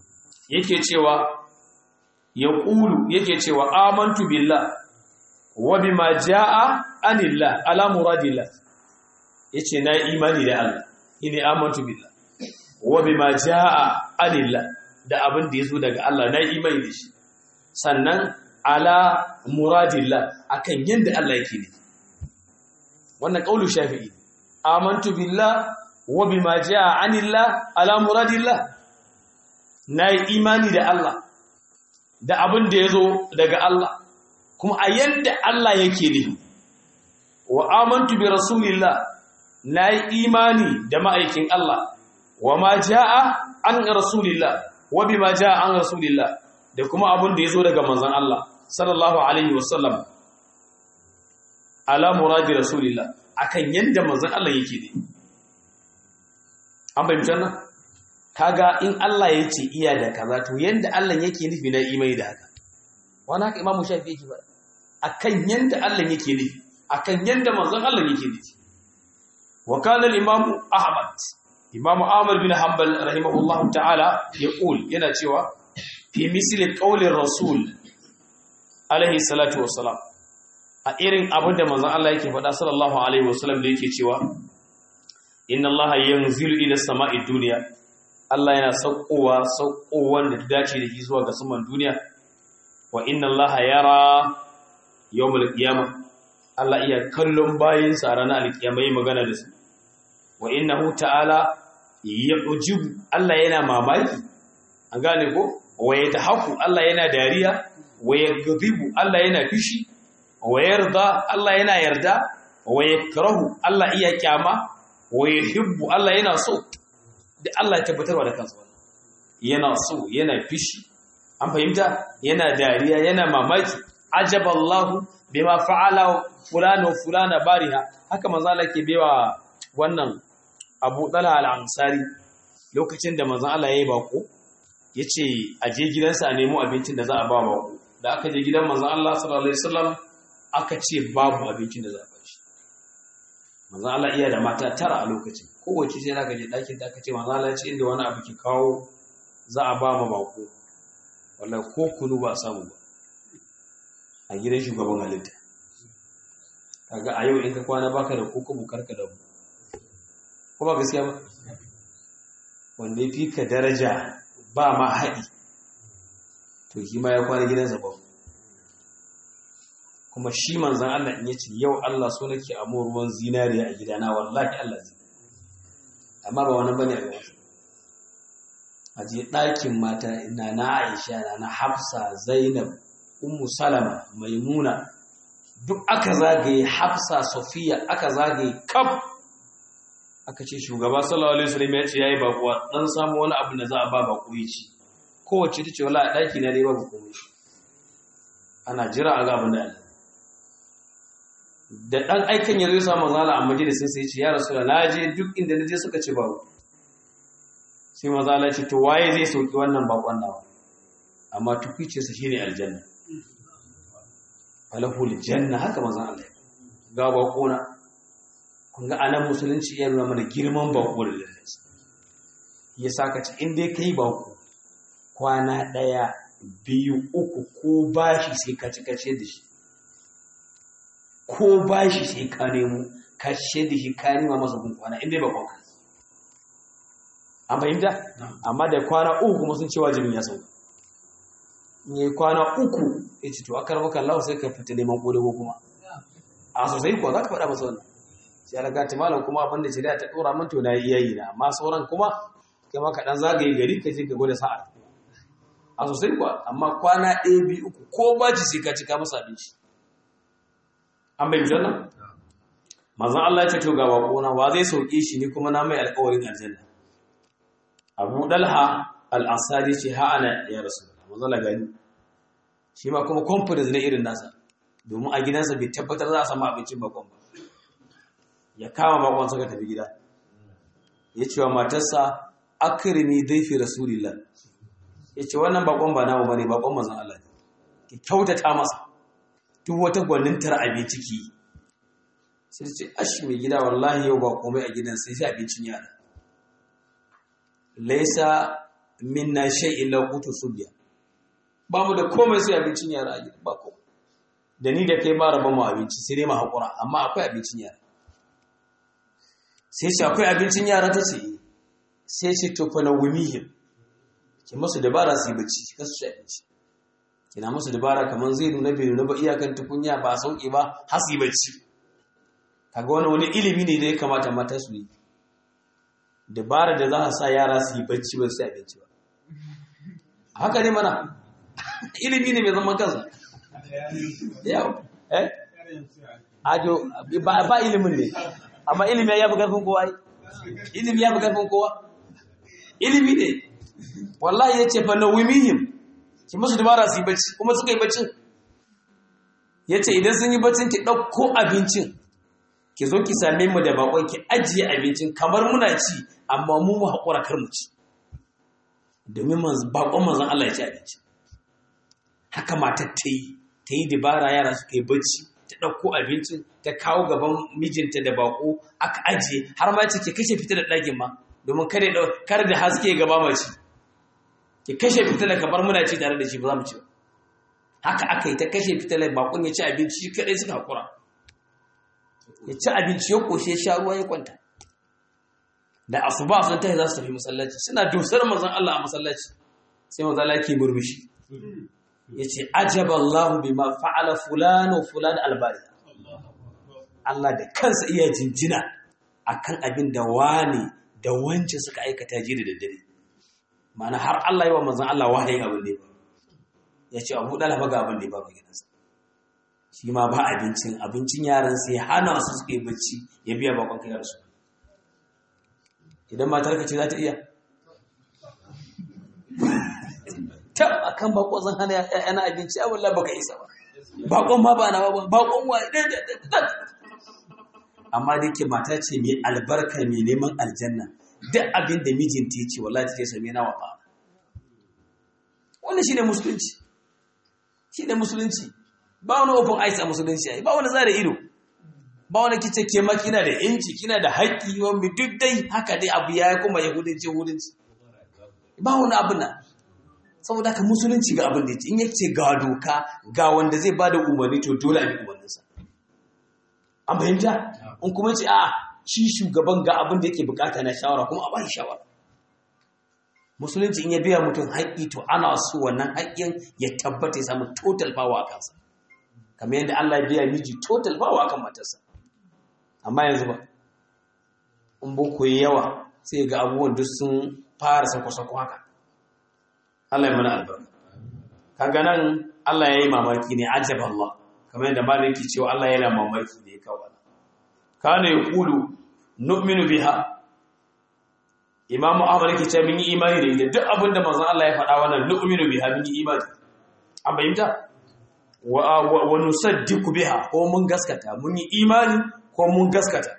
Speaker 1: yake cewa amantu billah wa bima jaa anillah ala muradillah yace na imani da Allah ine amantu billah wa bima jaa anillah da abin da yazo daga Allah na imani da shi sannan ala muradillah akan yanda Allah yake ne wannan kaulu shafi'i amantu billah wa bima jaa anillah ala muradillah nayi imani da Allah da abin da yazo daga Allah kuma a yanda Allah yake ne wa amantu bi rasulillah nayi imani da ma'aikin Allah wa ma jaa an rasulillah wa bima jaa an rasulillah da kuma abin da yazo daga manzon Allah sallallahu alaihi wasallam ala muradi rasulillah akan yanda manzon Allah yake ne an bayyana kaga in Allah yace iya da kaza to yanda Allah yake nufi na imani da haka wani haka imamu shafi yake ba akan yanda Allah yake nufi akan yanda manzon Allah yake nufi wa kana al-imam Ahmad bin Hanbal rahimahullahu ta'ala yaqul yana cewa fi misli qawli rasul alaihi salatu wassalam a irin abin da manzon Allah yake faɗa sallallahu alaihi wasallam da yake cewa inna Allah yanzilu ila sama'i dunya Allah yana saukowan da dace da shi zuwa ga saman duniya wa inna Allah yara yawmul qiyamah Allah iya kallon bayinsa a ranar alkiyama yi magana da su wa innahu ta'ala yu'jibu Allah yana mamaki an gane ko wa yatahaqqu Allah yana dariya wa yaghdibu Allah yana fishi wa yarda Allah yana yarda wa yakrahu Allah iya kyama wa yuhibbu Allah yana so da Allah ya tabbatarwa da kansa yana so yana fishi an fahimta yana dariya yana mamaki ajaballahu bima fa'ala fulano fulana bariha haka manzo Allah ke bewa wannan Abu Talha al-Ansari lokacin da manzo Allah yayi bako yace aje gidansa a nemo abincin da za a ba bako da aka je gidan manzo Allah sallallahu alaihi wasallam aka ce babu abincin da za a ba shi manzo Allah iya da mata tara a lokacin kowace sai zaka je dakin da aka ce manzo Allah ya ce inda wani abu ke kawo za a ba ma bako wallahi ko kunu ba samu ba a gidan shugaban halitta kaga a yau in ka kwana baka da koko bukarka da ko ba gaskiya ba wanda ya fi ka daraja ba ma haɗi to shi ma ya kwana gidansa ba kuma shi manzan Allah in yace yau Allah so nake amo ruwan zinariya a gidana wallahi Allah zai amma ba wannan bane a gaba a je ɗakin mata ina na Aisha na Hafsa Zainab Ummu Salama Maimuna duk aka zagaye Hafsa Safiya aka zagaye kaf aka ce shugaba sallallahu alaihi wasallam ya ce yayi bakuwa dan samu wani abu da za a ba bako yi ci kowace tace wallahi daki na dai babu komai ana jira a ga abin da Allah da dan aikin yazo ya samu zala a majalisin sai ya ce ya rasulullah naje duk inda naje suka ce babu sai manzo Allah ya ce to waye zai sauki wannan bakon nawa amma tukuice sa shine aljanna falahul janna haka manzo Allah ga bakona kun ga anan musulunci ya nuna mana girman bako da lallansa ya saka ci inda kai bako kwana 1 2 3 ko bashi sai ka ci kace da shi ko bashi sai ka nemo kace da shi ka nima masa gun kwana inda bakon ka an fahimta amma da kwana 3 kuma sun ce wajibin ya sauka ne kwana 3 yace to akar maka Allah sai ka fita neman kodago kuma a sosai ko za ka faɗa masa wannan sai alaga ta malam kuma abin da shari'a ta dora min to na yi na amma sauran kuma kai ma ka dan zagaye gari ka je ka gode sa'a a sosai kuwa amma kwana 1 2 3 ko baci sai ka cika masa abinci an bai janna manzon Allah ya ce to ga bakona wa zai sauke shi ni kuma na mai alƙawarin aljanna Abu Dalha al-Ansari ce ha ana ya rasulullah manzon Allah gani shi ma kuma confidence ne irin nasa domin a gidansa bai tabbatar za a samu abincin bakon ba ya kama bakon suka tafi gida ya ce wa matarsa akrimi daifi rasulillah ya ce wannan bakon ba namu bane bakon manzon Allah ne ki kyautata masa duk wata gwanintar abinci ki sai ce ashi mai gida wallahi yau ba komai a gidan sai abincin yara laysa minna shay'in la qutu subya ba mu da komai sai abincin yara a gidan ba ko da ni da kai ba rabon mu abinci sai dai mu hakura amma akwai abincin yara sai ce akwai abincin yara ta ce sai ce to fa nawmihim ki musu dabara su yi bacci kasu ci abinci kina musu dabara kaman zai nuna bai nuna ba iyakan tukunya ba sauki ba har su yi bacci kaga wani ilimi ne da ya kamata mata su yi dabara da za a sa yara su yi bacci ba su yi abinci ba haka ne mana ilimi ne mai zaman kansa yau ajo ba ilimin ne amma ilimi ya fi karfin kowa ilimi ya fi karfin kowa ilimi ne wallahi yace fa nawimihim ki musu dabara su yi bacci kuma suka yi baccin yace idan sun yi baccin ki dauko abincin ki zo ki same mu da bakon ki ajiye abincin kamar muna ci amma mu hakura kar mu ci domin bakon manzon Allah ya ci abinci haka matar ta yi dabara yara suka yi bacci ta ɗauko abincin ta kawo gaban mijinta da bako aka ajiye har ma ce ke kashe fitilar ɗakin ma domin kar da haske gaba mace ke kashe fitilar kamar muna ci tare da shi ba za mu ci ba haka aka yi ta kashe fitilar bakon ya ci abinci shi kaɗai suka haƙura ya ci abinci ya ƙoshe sha ruwa ya kwanta da asuba sun tashi za su tafi masallaci suna dusar manzon Allah a masallaci sai manzon Allah ke murmushi yace ajaballahu bima fa'ala fulan wa fulan albari Allah da kansa iya jinjina akan abin da wani da wance suka aikata jiya da daddare. Ma'ana har Allah yi wa manzon Allah wahayin abin da ya faru. Ya ce Abu Dalha ga abin da ya faru gidansa. Shi ma ba abincin yaran sai hana su suka yi bacci ya biya bakon kai su. Idan matar ka ce za ta iya tab akan bakon zan hana yana abinci a wallahi baka isa ba. Bakon ma ba na ba bakon wa amma da yake mata ce mai albarka mai neman aljanna duk abin da mijinta ya ce wallahi ta same na wafa. Wannan shine musulunci. Shine musulunci. Ba wani open eyes a musulunci ai ba wani zare ido. Ba wani kice ke ma kina da inci kina da haƙƙi wani duk dai haka dai abu ya kuma yahudanci. Ba wani abu na. Saboda haka musulunci ga abin da yake in yace ga doka ga wanda zai bada umarni to dole a bi umarninsa. An fahimta? In kuma ce a shi shugaban ga abin da yake bukata na shawara kuma a bai shawara. Musulunci in ya biya mutum haƙƙi to ana so wannan haƙƙin ya tabbata ya samu total power a kansa. Kamar yadda Allah ya biya miji total power akan matarsa. Amma yanzu ba. In boko yawa sai ga abubuwan duk sun fara sako-sako haka. Allah ya mana albarka. Kaga nan Allah ya yi mamaki ne ajab Allah. Kamar yadda malam yake cewa Allah yana mamaki ne kawai. Kana yaqulu nu'minu biha. Imam Ahmad yake cewa mun yi imani da ita duk abin da manzon Allah ya faɗa wannan nu'minu biha mun yi imani. An bayyana wa nusaddiqu biha ko mun gaskata mun yi imani ko mun gaskata.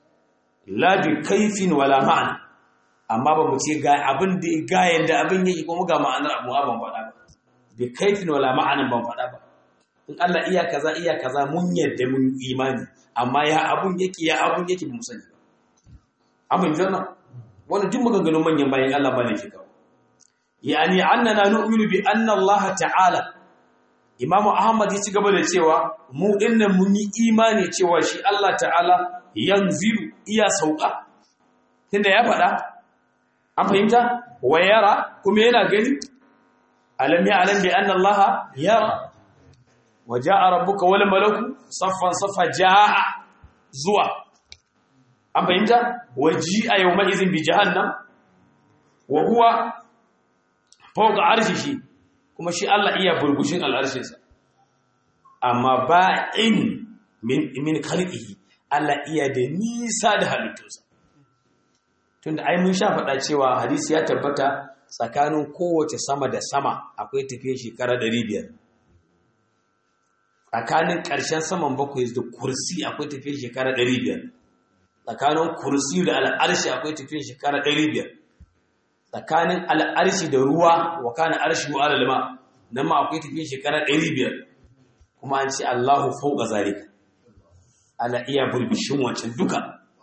Speaker 1: La bi kaifin wala ma'ana. Amma ba mu ce ga abin da ga yanda abin yake ko mu ga ma'anar abu ban faɗa ba. Bi kaifin wala ma'ana ban faɗa ba. In Allah iya kaza mun yadda mun imani amma ya abun yake ba mu sani ba. Abin janna wannan duk maganganun manyan bayan Allah ba ne ke kawo. Yani annana nu'minu bi anna Allah ta'ala. Imam Ahmad ya ci gaba da cewa mu dinnan mun yi imani cewa shi Allah ta'ala yanzilu iya sauka. Tunda ya faɗa an fahimta wa yara kuma yana gani alam ya alam bi anna Allah yara waja'a rabbuka wal malaku saffan saffa jaa zuwa an fahimta waji'a yawma idhin bi jahannam wa huwa fawqa arshihi kuma shi Allah iya burgushin al'arshinsa amma ba'in min khalqihi Allah iya da nisa da halittunsa tunda ai mun sha faɗa cewa hadisi ya tabbata tsakanin kowace sama da sama akwai tafiye shekara 500 tsakanin ƙarshen saman bakwai da kursi akwai tafiye shekara 500 tsakanin kursi da al'arshi akwai tafiye shekara 500 tsakanin al'arshi da ruwa wa kana arshi wa alalma nan ma akwai tafiye shekara 500 kuma an ce Allahu fawqa zalika ala iya burbishin wancan duka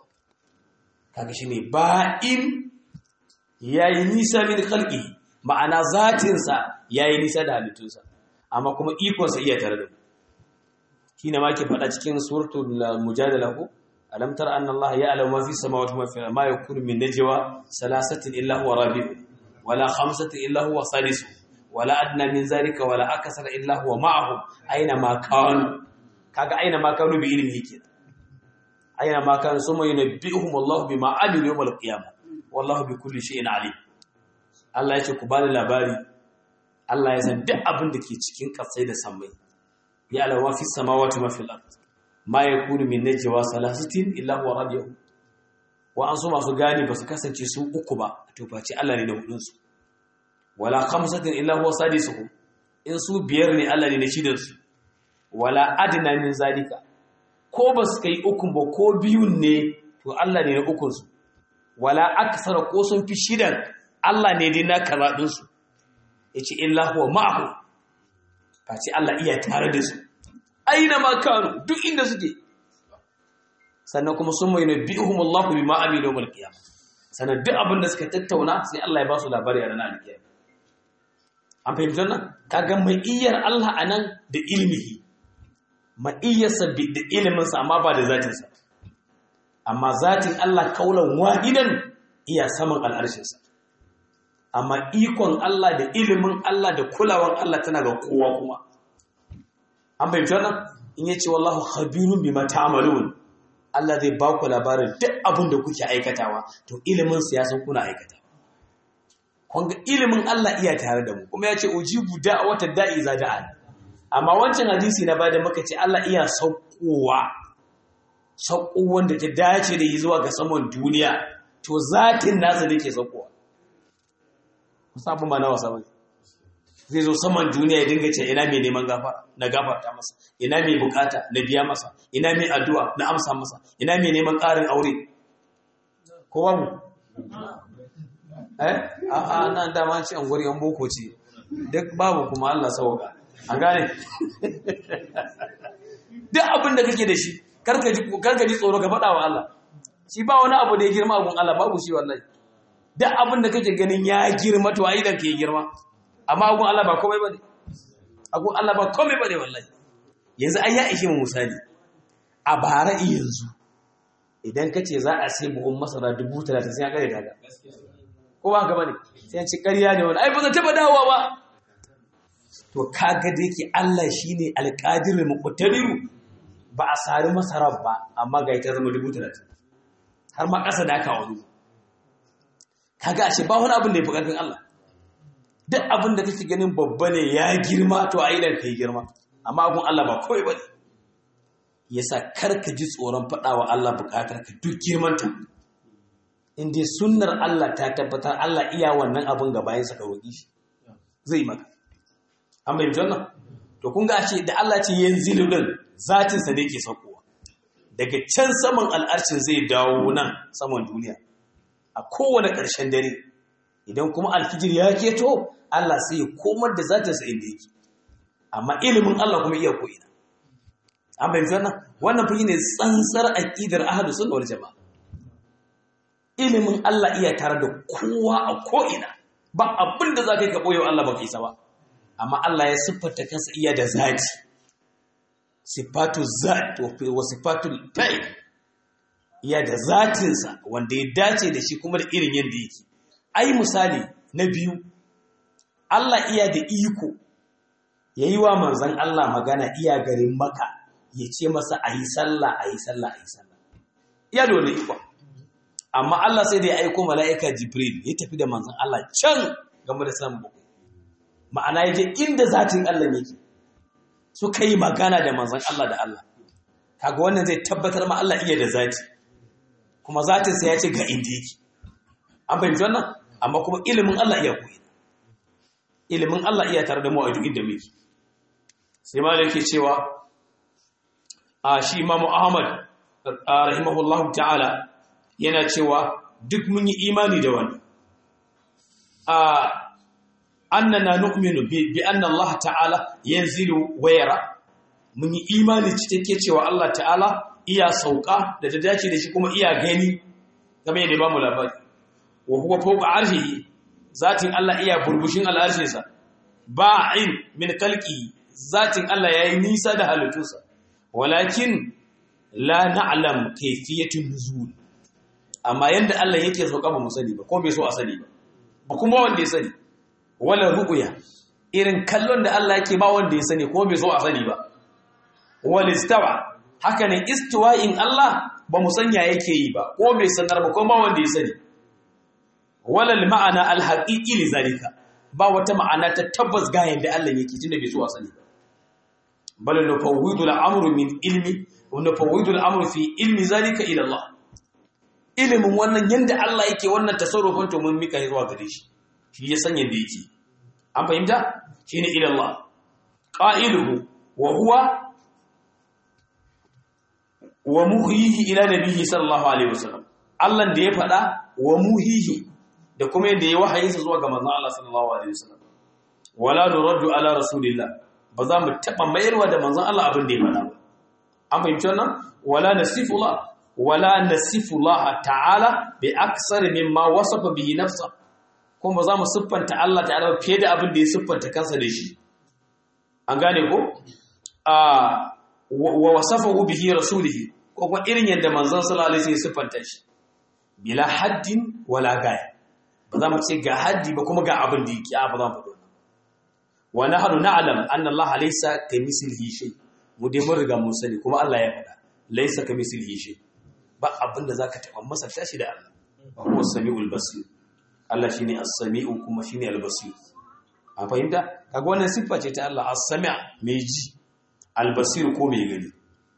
Speaker 1: kaga shine ba'in yayi nisa min khalqi ma'ana zatin sa yayi nisa da halittunsa amma kuma ikon sa iya tare da mu shine ma ke faɗa cikin suratul mujadala ko alam tara anna Allah ya'lamu ma fi samawati wa ma fi ma yakunu min najwa salasatin illa huwa rabi'u wala khamsatin illa huwa sadisu wala adna min zalika wala akthara illa huwa ma'ahum aina ma kanu kaga aina ma kanu bi ilmihi kenan aina ma kanu summa yunabbi'uhum Allah bima amilu yawm al-qiyamah wallahu bi kulli shay'in alim Allah yace ku bani labari Allah ya san duk abin da ke cikin kasai da sammai ya alawa fi samawati ma fil ard ma yakunu min najwa salasatin illa huwa rabi'uhum wa an su masu gani ba su kasance su uku ba to face Allah ne da hudun su wala khamsatin illa huwa sadisuhum in su biyar ne Allah ne da shidan su wala adna min zalika ko ba su kai ukun ba ko biyun ne to Allah ne na ukun su wala aksara ko sun fi shidan Allah ne dai na karadin su yace illa huwa ma'ahu face Allah iya tare da su aina ma kanu duk inda suke sannan kuma sun mai nabihum Allah bima amilu yawm al-qiyamah sannan duk abin da suka tattauna sai Allah ya ba su labari a ranar al-qiyamah an fahimta nan kaga mai iyar Allah anan da ilmihi mai iyarsa da iliminsa amma ba da zatinsa amma zatin Allah kaulan wahidan iya saman al'arshinsa amma ikon Allah da ilimin Allah da kulawan Allah tana ga kowa kuma an fahimta nan in yace wallahu khabirun bima ta'malun Allah zai ba ku labarin duk abin da kuke aikatawa to ilimin sa ya san kuna aikata kun ga ilimin Allah iya tare da mu kuma ya ce ujibu da'wata da'i za da'a amma wancan hadisi na bada muka ce Allah iya saukowa wanda ta dace da yi zuwa ga saman duniya to zatin nasa da ke saukowa musabin ba na wasa bane zai zo saman duniya ya dinga ce ina mai neman na gafarta masa ina mai bukata na biya masa ina mai addu'a na amsa masa ina mai neman ƙarin aure ko babu a nan dama ce an guri an boko ce duk babu kuma Allah sauka an gane duk abin da kake da shi karka ji tsoro ka faɗa wa Allah shi ba wani abu da ya girma abun Allah babu shi wallahi duk abin da kake ganin ya girma to ai dan ke girma amma agun Allah ba komai bane agun Allah ba komai bane wallahi yanzu ai ya ishe mu misali a bara yanzu idan kace za a sai buhun masara 30,000 sai an kare daga ko ba haka bane sai an ci ƙarya ne wani ai ba zan taba dawowa ba to kaga da yake Allah shine alqadirul muqtadir ba a sari masara ba amma ga ita zama 30,000 har ma ƙasa da aka wani kaga ashe ba wani abin da ya fi ƙarfin Allah duk abin da kake ganin babba ne ya girma to a idan kai girma amma abun Allah ba kawai bane yasa karka ji tsoron faɗawa Allah buƙatar ka duk girmanta in dai sunnar Allah ta tabbatar Allah iya wannan abun ga bayan sa ka roƙi shi zai maka an bayyana wannan to kun ga ashe da Allah ce yanzilu din zatin sa ne yake saukowa daga can saman al'arshin zai dawo nan saman duniya a kowane ƙarshen dare idan kuma alfijir ya keto Allah sai ya komar da zatinsa inda yake amma ilimin Allah kuma iya ko'ina an bayyana wannan fi ne tsantsar aqidar ahlus sunna wal jamaa ilimin Allah iya tare da kowa a ko'ina ba abin da zaka yi ka boye Allah ba kai sa ba amma Allah ya siffata kansa iya da zati sifatu zat wa sifatul fa'il iya da zatinsa wanda ya dace da shi kuma da irin yanda yake ai misali na biyu Allah iya da iko yayi wa manzon Allah magana iya garin Makka ya ce masa ayi sallah ayi sallah ayi sallah iya da wannan iko amma Allah sai da ya aika mala'ika Jibril ya tafi da manzon Allah can game da san bakwai ma'ana yaje inda zatin Allah yake suka yi magana da manzon Allah da Allah kaga wannan zai tabbatar ma Allah iya da zati kuma zatinsa ya ce ga inda yake an fahimci wannan amma kuma ilimin Allah iya koyi ilimin Allah iya tare da mu a duk inda muke sai ma yake cewa a shi Imam Ahmad rahimahullahu ta'ala yana cewa duk mun yi imani da wannan annana nu'minu bi anna Allah ta'ala yanzilu wa yara mun yi imani cikakke cewa Allah ta'ala iya sauka da ta dace da shi kuma iya gani game da ba mu labari wa huwa fawqa arshihi zatin Allah iya burbushin al'arshinsa ba'in min khalqi zatin Allah yayi nisa da halittunsa walakin la na'lam kayfiyatun nuzul amma yanda Allah yake sauka ba mu sani ba ko bai so a sani ba kuma wanda ya sani wala ru'ya irin kallon da Allah yake ba wanda ya sani ko bai so a sani ba wal istawa haka ne istiwa'in Allah ba mu sanya yake yi ba ko bai sanar ba ko ba wanda ya sani walal ma'ana alhaqiqi li zalika ba wata ma'ana ta tabbas ga yanda Allah yake tunda bai so a sani ba bal nufawwidu al-amru min ilmi wa nufawwidu al-amru fi ilmi zalika ila Allah ilimin wannan yanda Allah yake wannan tasarrufin to mun mika zuwa gare shi shi ya sanya da yake an fahimta shine ila Allah qa'iluhu wa huwa wa muhihi ila nabiyyi sallallahu alaihi wasallam Allah da ya faɗa wa muhihi da kuma yadda ya wahayi sa zuwa ga manzon Allah sallallahu alaihi wasallam wala nuraddu ala rasulillah ba za mu taba mayarwa da manzon Allah abin da ya faɗa ba an fahimci wannan wala nasifullah ta'ala bi aksar mimma wasafa bihi nafsa kuma za mu siffanta Allah ta'ala fiye da abin da ya siffanta kansa da shi an gane ko wa wasafahu bihi rasulihi ko kuma irin yadda manzon sallallahu alaihi wasallam ya siffanta shi bila haddin wala gaya ba za mu ce ga haddi ba kuma ga abin da yake ba za mu faɗo wa nahnu na'lam anna Allah laysa kamithlihi shay mu dai mun riga mun sani kuma Allah ya faɗa laysa kamithlihi shay ba abinda zaka taba masa tashi da Allah huwa samiul basir Allah shine as-sami'u kuma shine al-basir an fahimta kaga wannan siffa ce ta Allah as-sami' mai ji al-basir ko mai gani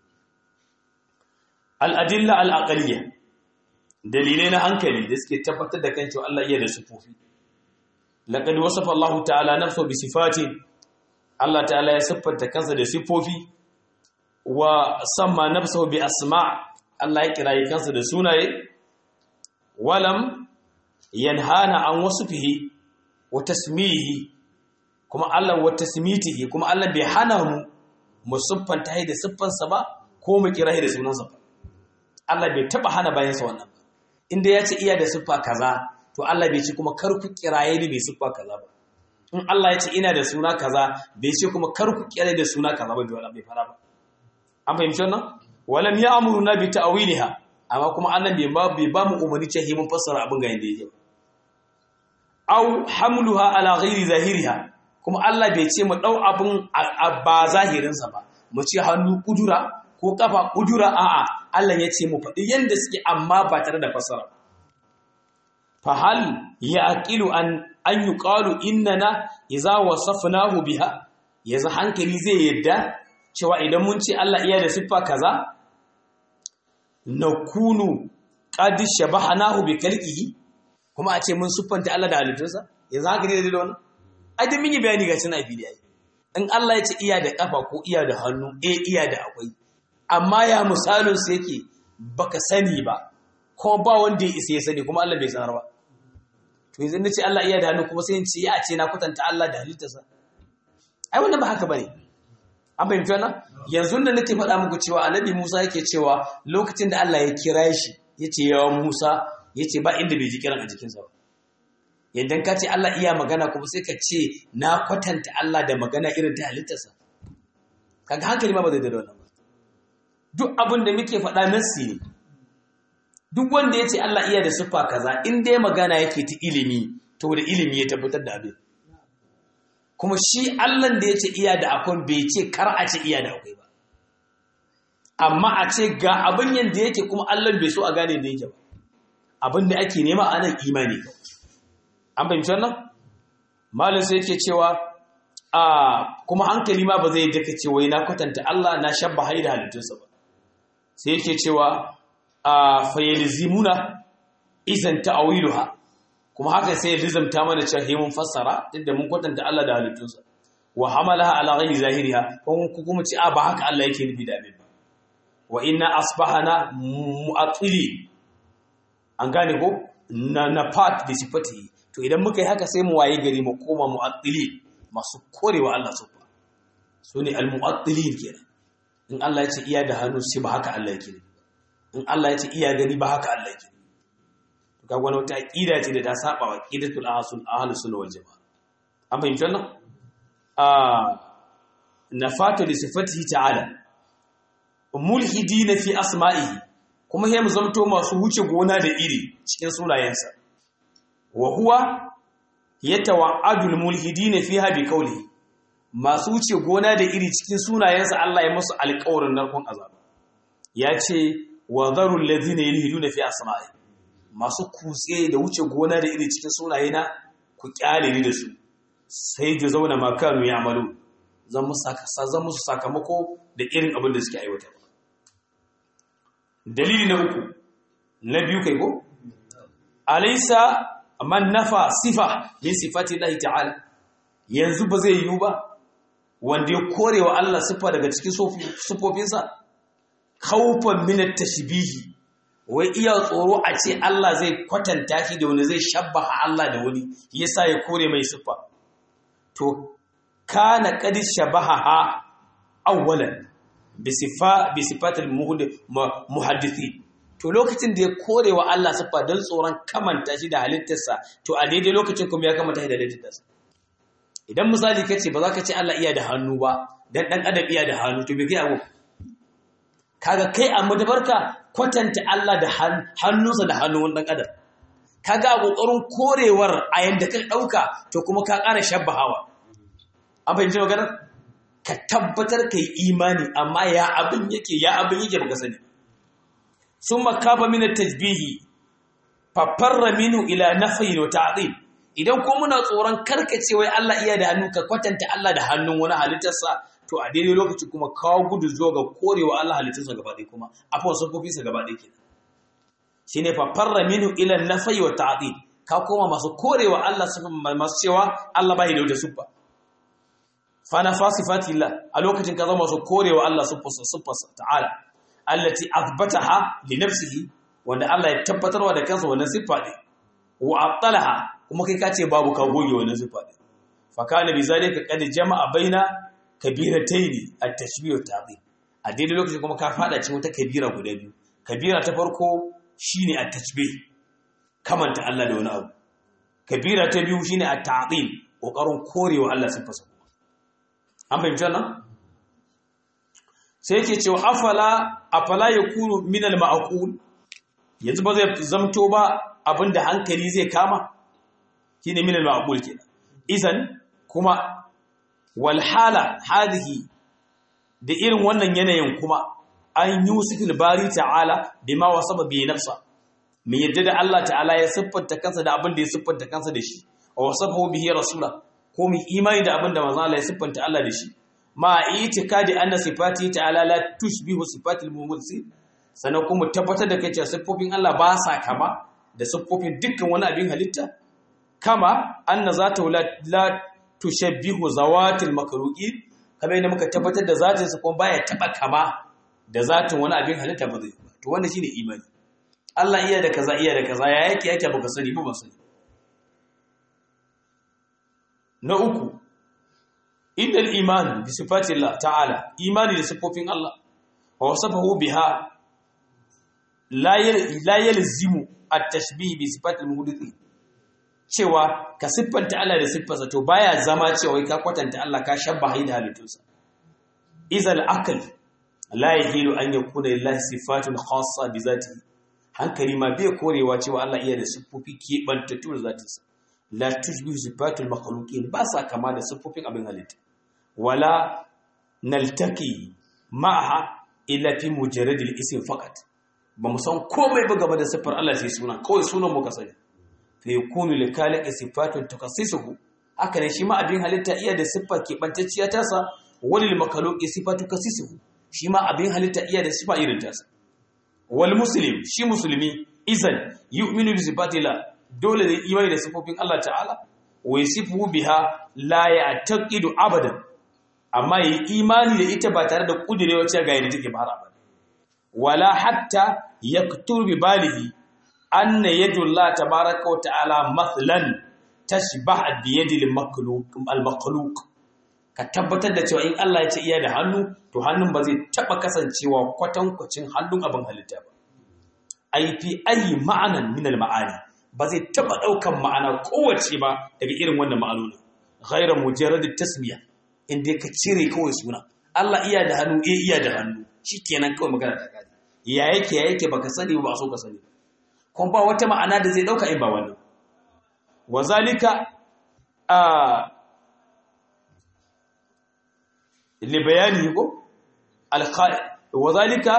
Speaker 1: al-adilla al-aqliyya dalilai na hankali da suke tabbatar da kan cewa Allah iya da sifofi laqad wasafa Allah ta'ala nafsuhu bi sifatin Allah ta'ala ya siffanta kansa da sifofi wa samma nafsuhu bi asma' Allah ya kirayi kansa da sunaye walam yanhana an wasfihi wa tasmihi kuma Allah wa tasmitihi kuma Allah bai hana mu siffanta da siffansa ba ko mu kirayi da sunansa ba Allah bai taba hana bayansa wannan ba inda ya ce iya da siffa kaza to Allah bai ce kuma kar ku kiraye ni mai siffa kaza ba in Allah ya ce ina da suna kaza bai ce kuma kar ku kiraye da suna kaza ba bai fara ba an fahimci wannan walam ya'muruna bi ta'wiliha amma kuma Allah bai ba mu umarni ce mun fassara abin ga yanda yake aw hamluha ala ghairi zahiriha kuma Allah bai ce mu dau abin ba zahirin sa ba mu ce hannu kudura ko kafa kudura a'a Allah ya ce mu faɗi yanda suke amma ba tare da fassara fa hal yaqilu an yuqalu innana idza wasafnahu biha yanzu hankali zai yadda cewa idan mun ce Allah iya da siffa kaza nakunu qad shabahnahu bi khalqihi kuma a ce mun siffanta Allah da halittunsa yanzu haka ne da wannan ai da mini bayani ga cin afili ai in Allah ya ce iya da kafa ko iya da hannu iya da akwai amma ya misalin su yake baka sani ba ko ba wanda ya isa ya sani kuma Allah bai sanar ba to yanzu nace Allah iya da hannu kuma sai in ce ya ce na kwatanta Allah da halittarsa ai wannan ba haka bane an fahimci wannan yanzu da nake faɗa muku cewa Annabi Musa yake cewa lokacin da Allah ya kira shi yace ya Musa yace ba inda bai ji kiran a jikinsa ba yadda ka ce Allah iya magana kuma sai ka ce na kwatanta Allah da magana irin ta halittarsa kaga hankali ma ba zai da wannan ba duk abin da muke faɗa nassi ne duk wanda yace Allah iya da siffa kaza in dai magana yake ta ilimi to da ilimi ya tabbatar da abin kuma shi Allah da yace iya da akwai bai ce kar a ce iya da akwai ba amma a ce ga abin yanda yake kuma Allah bai so a gane da yake ba abin da ake nema a nan imani an fahimci wannan malin sai yake cewa kuma hankali ma ba zai daka ce wai na kwatanta Allah na shabbaha da halittunsa ba sai yake cewa fa yalzimuna izan ta'wiluha kuma haka sai ya rizamta mana cewa he mun fassara duk da mun kwatanta Allah da halittunsa wa hamalaha ala ghairi zahiriha kuma ce ba haka Allah yake nufi da abin ba wa inna asbahana mu'attili an gane ko na fat bi sifati to idan muka yi haka sai mu waye gari mu koma mu'attili masu korewa Allah subhanahu su ne al-mu'attilin kenan in Allah ya ce iya da hannu sai ba haka Allah yake nufi in Allah ya ce iya gani ba haka Allah yake nufi ga wani wata aqida ce da ta saba wa aqidatul ahlus sunna wal jamaa an fahimci wannan nafatu li sifatihi ta'ala mulhidina fi asma'ihi kuma he mu zamto masu wuce gona da iri cikin sunayensa wa huwa yatawa'adul mulhidina fiha bi qawlihi masu wuce gona da iri cikin sunayensa Allah ya musu alƙawarin narkon azab ya ce wa dharul ladhina yulhiduna fi asma'ihi masu kutse da wuce gona da iri cikin sunayena ku kyale ni da su sai ji zauna makanu ya amalu zan musu sakamako da irin abin da suke aiwatar dalili na uku na biyu kai ko alaysa man nafa sifa min sifati Allah ta'ala yanzu ba zai yiwu ba wanda ya korewa Allah sifa daga cikin sufofinsa khawfan min at-tashbihi wai iya tsoro a ce Allah zai kwatanta shi da wani zai shabbaha Allah da wani yasa ya kore mai sifa to kana qad shabaha awwalan bi sifatil muhaddithin to lokacin da ya kore wa Allah sifa don tsoron kamanta shi da halittarsa to a daidai lokacin kuma ya kamanta shi da halittarsa idan misali kace ba za ka ce Allah iya da hannu ba dan adam iya da hannu to bai kai abu kaga kai a madabarka kwatanta Allah da hannunsa da hannun dan adam kaga kokarin korewar a yanda ka dauka to kuma ka ƙara shabbahawa an fahimci magana ka tabbatar kai imani amma ya abin yake baka sani summa kaba min at-tajbihi fa farra minhu ila nafyi wa ta'dil. Idan ko muna tsoron karkacewai Allah iya da hannu ka kwatanta Allah da hannun wani halittarsa, to a daidai lokaci kuma kawo gudu zuwa ga korewa Allah halittarsa gaba ɗaya kuma afwan sufofinsa gaba ɗaya kenan. Shine fa farra minhu ila nafyi wa ta'dil, ka koma masu korewa Allah masu cewa Allah bai da siffa. Fa nafa sifatillah, a lokacin ka zama masu korewa Allah siffarsa ta'ala allati athbataha li nafsihi, wanda Allah ya tabbatarwa da kansa wannan siffa ne, wa attalaha, kuma kai ka ce babu ka goge wannan siffa ne. Fa kana bi zalika qad jama'a baina kabiratayn at-tashbih wa ta'dil. A daidai lokacin kuma ka fada cikin wata kabira guda biyu. Kabira ta farko shine at-tashbih, kamanta Allah da wani abu. Kabira ta biyu shine at-ta'dil, kokarin korewa Allah siffarsa. An fahimci wannan? Sai yake cewa afala yakunu min al-ma'qul, yanzu ba zai zamto ba abinda hankali zai kama, shine min al-ma'qul kenan. Idan kuma wal hala hadhihi, da irin wannan yanayin kuma an yusufil bari ta'ala bima wasaba bi nafsa, mai yadda da Allah ta'ala ya siffanta kansa da abin da ya siffanta kansa da shi, wa wasafahu bihi rasula, ko mu imani da abin da manzo Allah ya siffanta Allah da shi, ma itikadi anna sifati ta'ala la tushbihu sifatil mumsil, sannan kuma tabbatar da kai cewa siffofin Allah ba sa kama da siffofin dukkan wani abin halitta, kama anna zatu la tushabbihu zawatil makhluqin, kamar yadda muka tabbatar da zatin sa kuma baya taba kama da zatin wani abin halitta ba zai ba. To wannan shine imani. Allah iya da kaza ya yake baka sani ba sani. Na uku, innal iman bi sifatillah ta'ala, imani da sifofin Allah wa wasafahu biha la yalzimu at-tashbih bi sifatil muhdith, cewa ka siffanta Allah da siffarsa to baya zama cewa ka kwatanta Allah ka shabbaha da halittunsa. Izal aql la yahilu an yakuna lillahi sifatun khassa bi zatihi, hankali ma bai korewa cewa Allah iya da siffofi keɓantattu da zatinsa. La tushbihu sifatul makhluqin, ba sa kama da siffofin abin halitta. Wala naltaqi ma'aha illa fi mujarradil ism faqat, ba mu san komai ba game da siffar Allah sai suna, kawai sunan muka sani. Fa yakunu li khaliqi sifatun tukassisuhu, haka ne shi ma abin halitta iya da siffar keɓantacciya tasa, walil makhluqi sifatu tukassisuhu, shi ma abin halitta iya da siffa irin tasa. Wal muslim, shi musulmi, izan yu'minu bi sifatillah, dole ne imani da sifofin Allah ta'ala, wa yasifu biha la ya'taqidu abadan, amma yi imani da ita ba tare da kudirewa cewa ga yadda take bara ba. Wala hatta yaktur bi balihi anna yadullah tabaaraka wa ta'ala mathlan tashbah bi yadil makhluq, ka tabbatar da cewa in Allah ya ce iya da hannu, to hannun ba zai taba kasancewa kwatankwacin hannun abin halitta ba. Ai fi ayi ma'anan min al-ma'ani, ba zai taba daukan ma'ana kowace ba daga irin wannan ma'anonin, ghayra mujarrad tasmiya, inda ka cire kawai suna Allah iya da hannu, iya da hannu, shikenan kawai magana ta kare. Ya yake baka sani ba so ka sani, kuma ba wata ma'ana da zai dauka in ba wannan. Wazalika li bayani ko al-qa'id, wazalika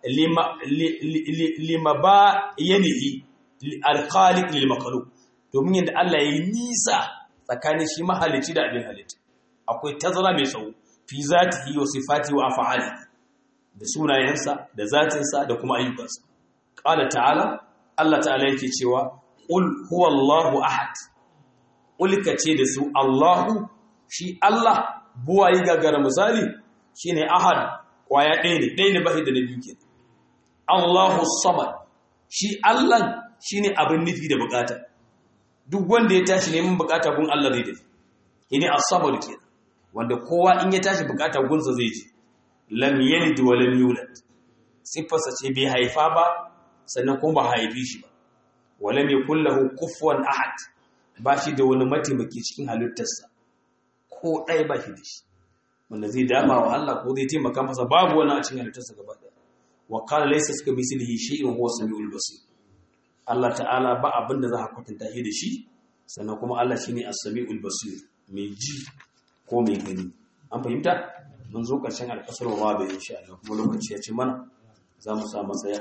Speaker 1: lima bayanihi al-khaliq lil makhluq, domin yadda Allah ya yi nisa tsakanin shi mahalici da abin halitta, akwai tazara mai tsawo fi zatihi wa sifati wa af'ali, da sunayensa da zatinsa da kuma ayyukansa. Qala ta'ala, Allah ta'ala yake cewa qul huwallahu ahad, ulka ce da su Allahu, shi Allah buwayi gagara misali shine ahad, kwaya ɗaya ne bahi da na biyu kenan. Allahu samad, shi Allah shine abin nufi da bukata, duk wanda ya tashi neman bukata gun Allah zai tafi, yene as-samad kenan, wanda kowa in ya tashi bukata gunsa zai ji. Lam yalid wa lam yulad, sifarsa ce bai haifa ba sannan kuma ba haifi shi ba. Wa lam yakul lahu kufuwan ahad, ba shi da wani mataimaki cikin halittarsa ko ɗaya ba shi da shi wanda zai dama wa Allah ko zai taimaka masa, babu wani a cikin halittarsa gaba ɗaya. Wa qala laysa kamithlihi shay'un huwa as-sami'ul basir, Allah ta'ala ba abinda za ka kwatanta shi da shi, sannan kuma Allah shine as-sami'ul basir, mai ji ko mai gani. An fahimta? Mun zo ƙarshen alƙasar wa bai insha Allah, kuma lokaci ya ci mana, za mu sa matsaya nan.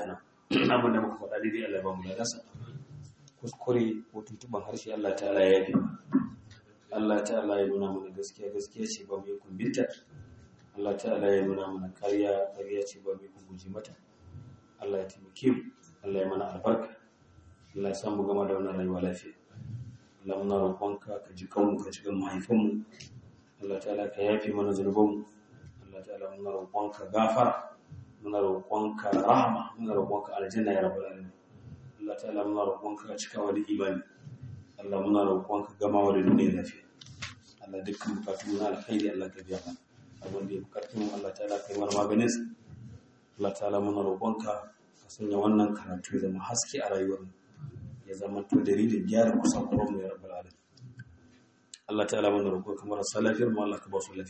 Speaker 1: abin da muka faɗa daidai Allah ba mu da nasa kuskure ko tuntuban harshe Allah ta'ala ya yafe Allah ta'ala ya nuna mana gaskiya gaskiya ce ba mu yi kumbinta Allah ta'ala ya nuna mana ƙarya ƙarya ce ba mu yi guje mata Allah ya taimake mu Allah ya mana albarka Allah ya samu gama da wannan rayuwa lafiya Allah muna roƙonka ka ji kanmu ka ji gan mahaifinmu Allah ta'ala ka yafe mana zunubanmu Allah ta'ala muna roƙonka gafara muna roƙonka rahama muna roƙonka aljanna ya rabbal alamin Allah ta'ala muna roƙonka cikawa da imani Allah muna roƙonka gamawa da duniya lafiya Allah dukkan bukatun na alkhairi Allah ka biya mana abin da ya bukatun Allah ta'ala kai mana maganin sa Allah ta'ala muna roƙonka ka sanya wannan karatu da mu haske a rayuwar mu ya zama to dalilin gyara kusan mu ya rabbal alamin Allah ta'ala muna roƙonka marasa lafiyar mu Allah ka ba su lafiya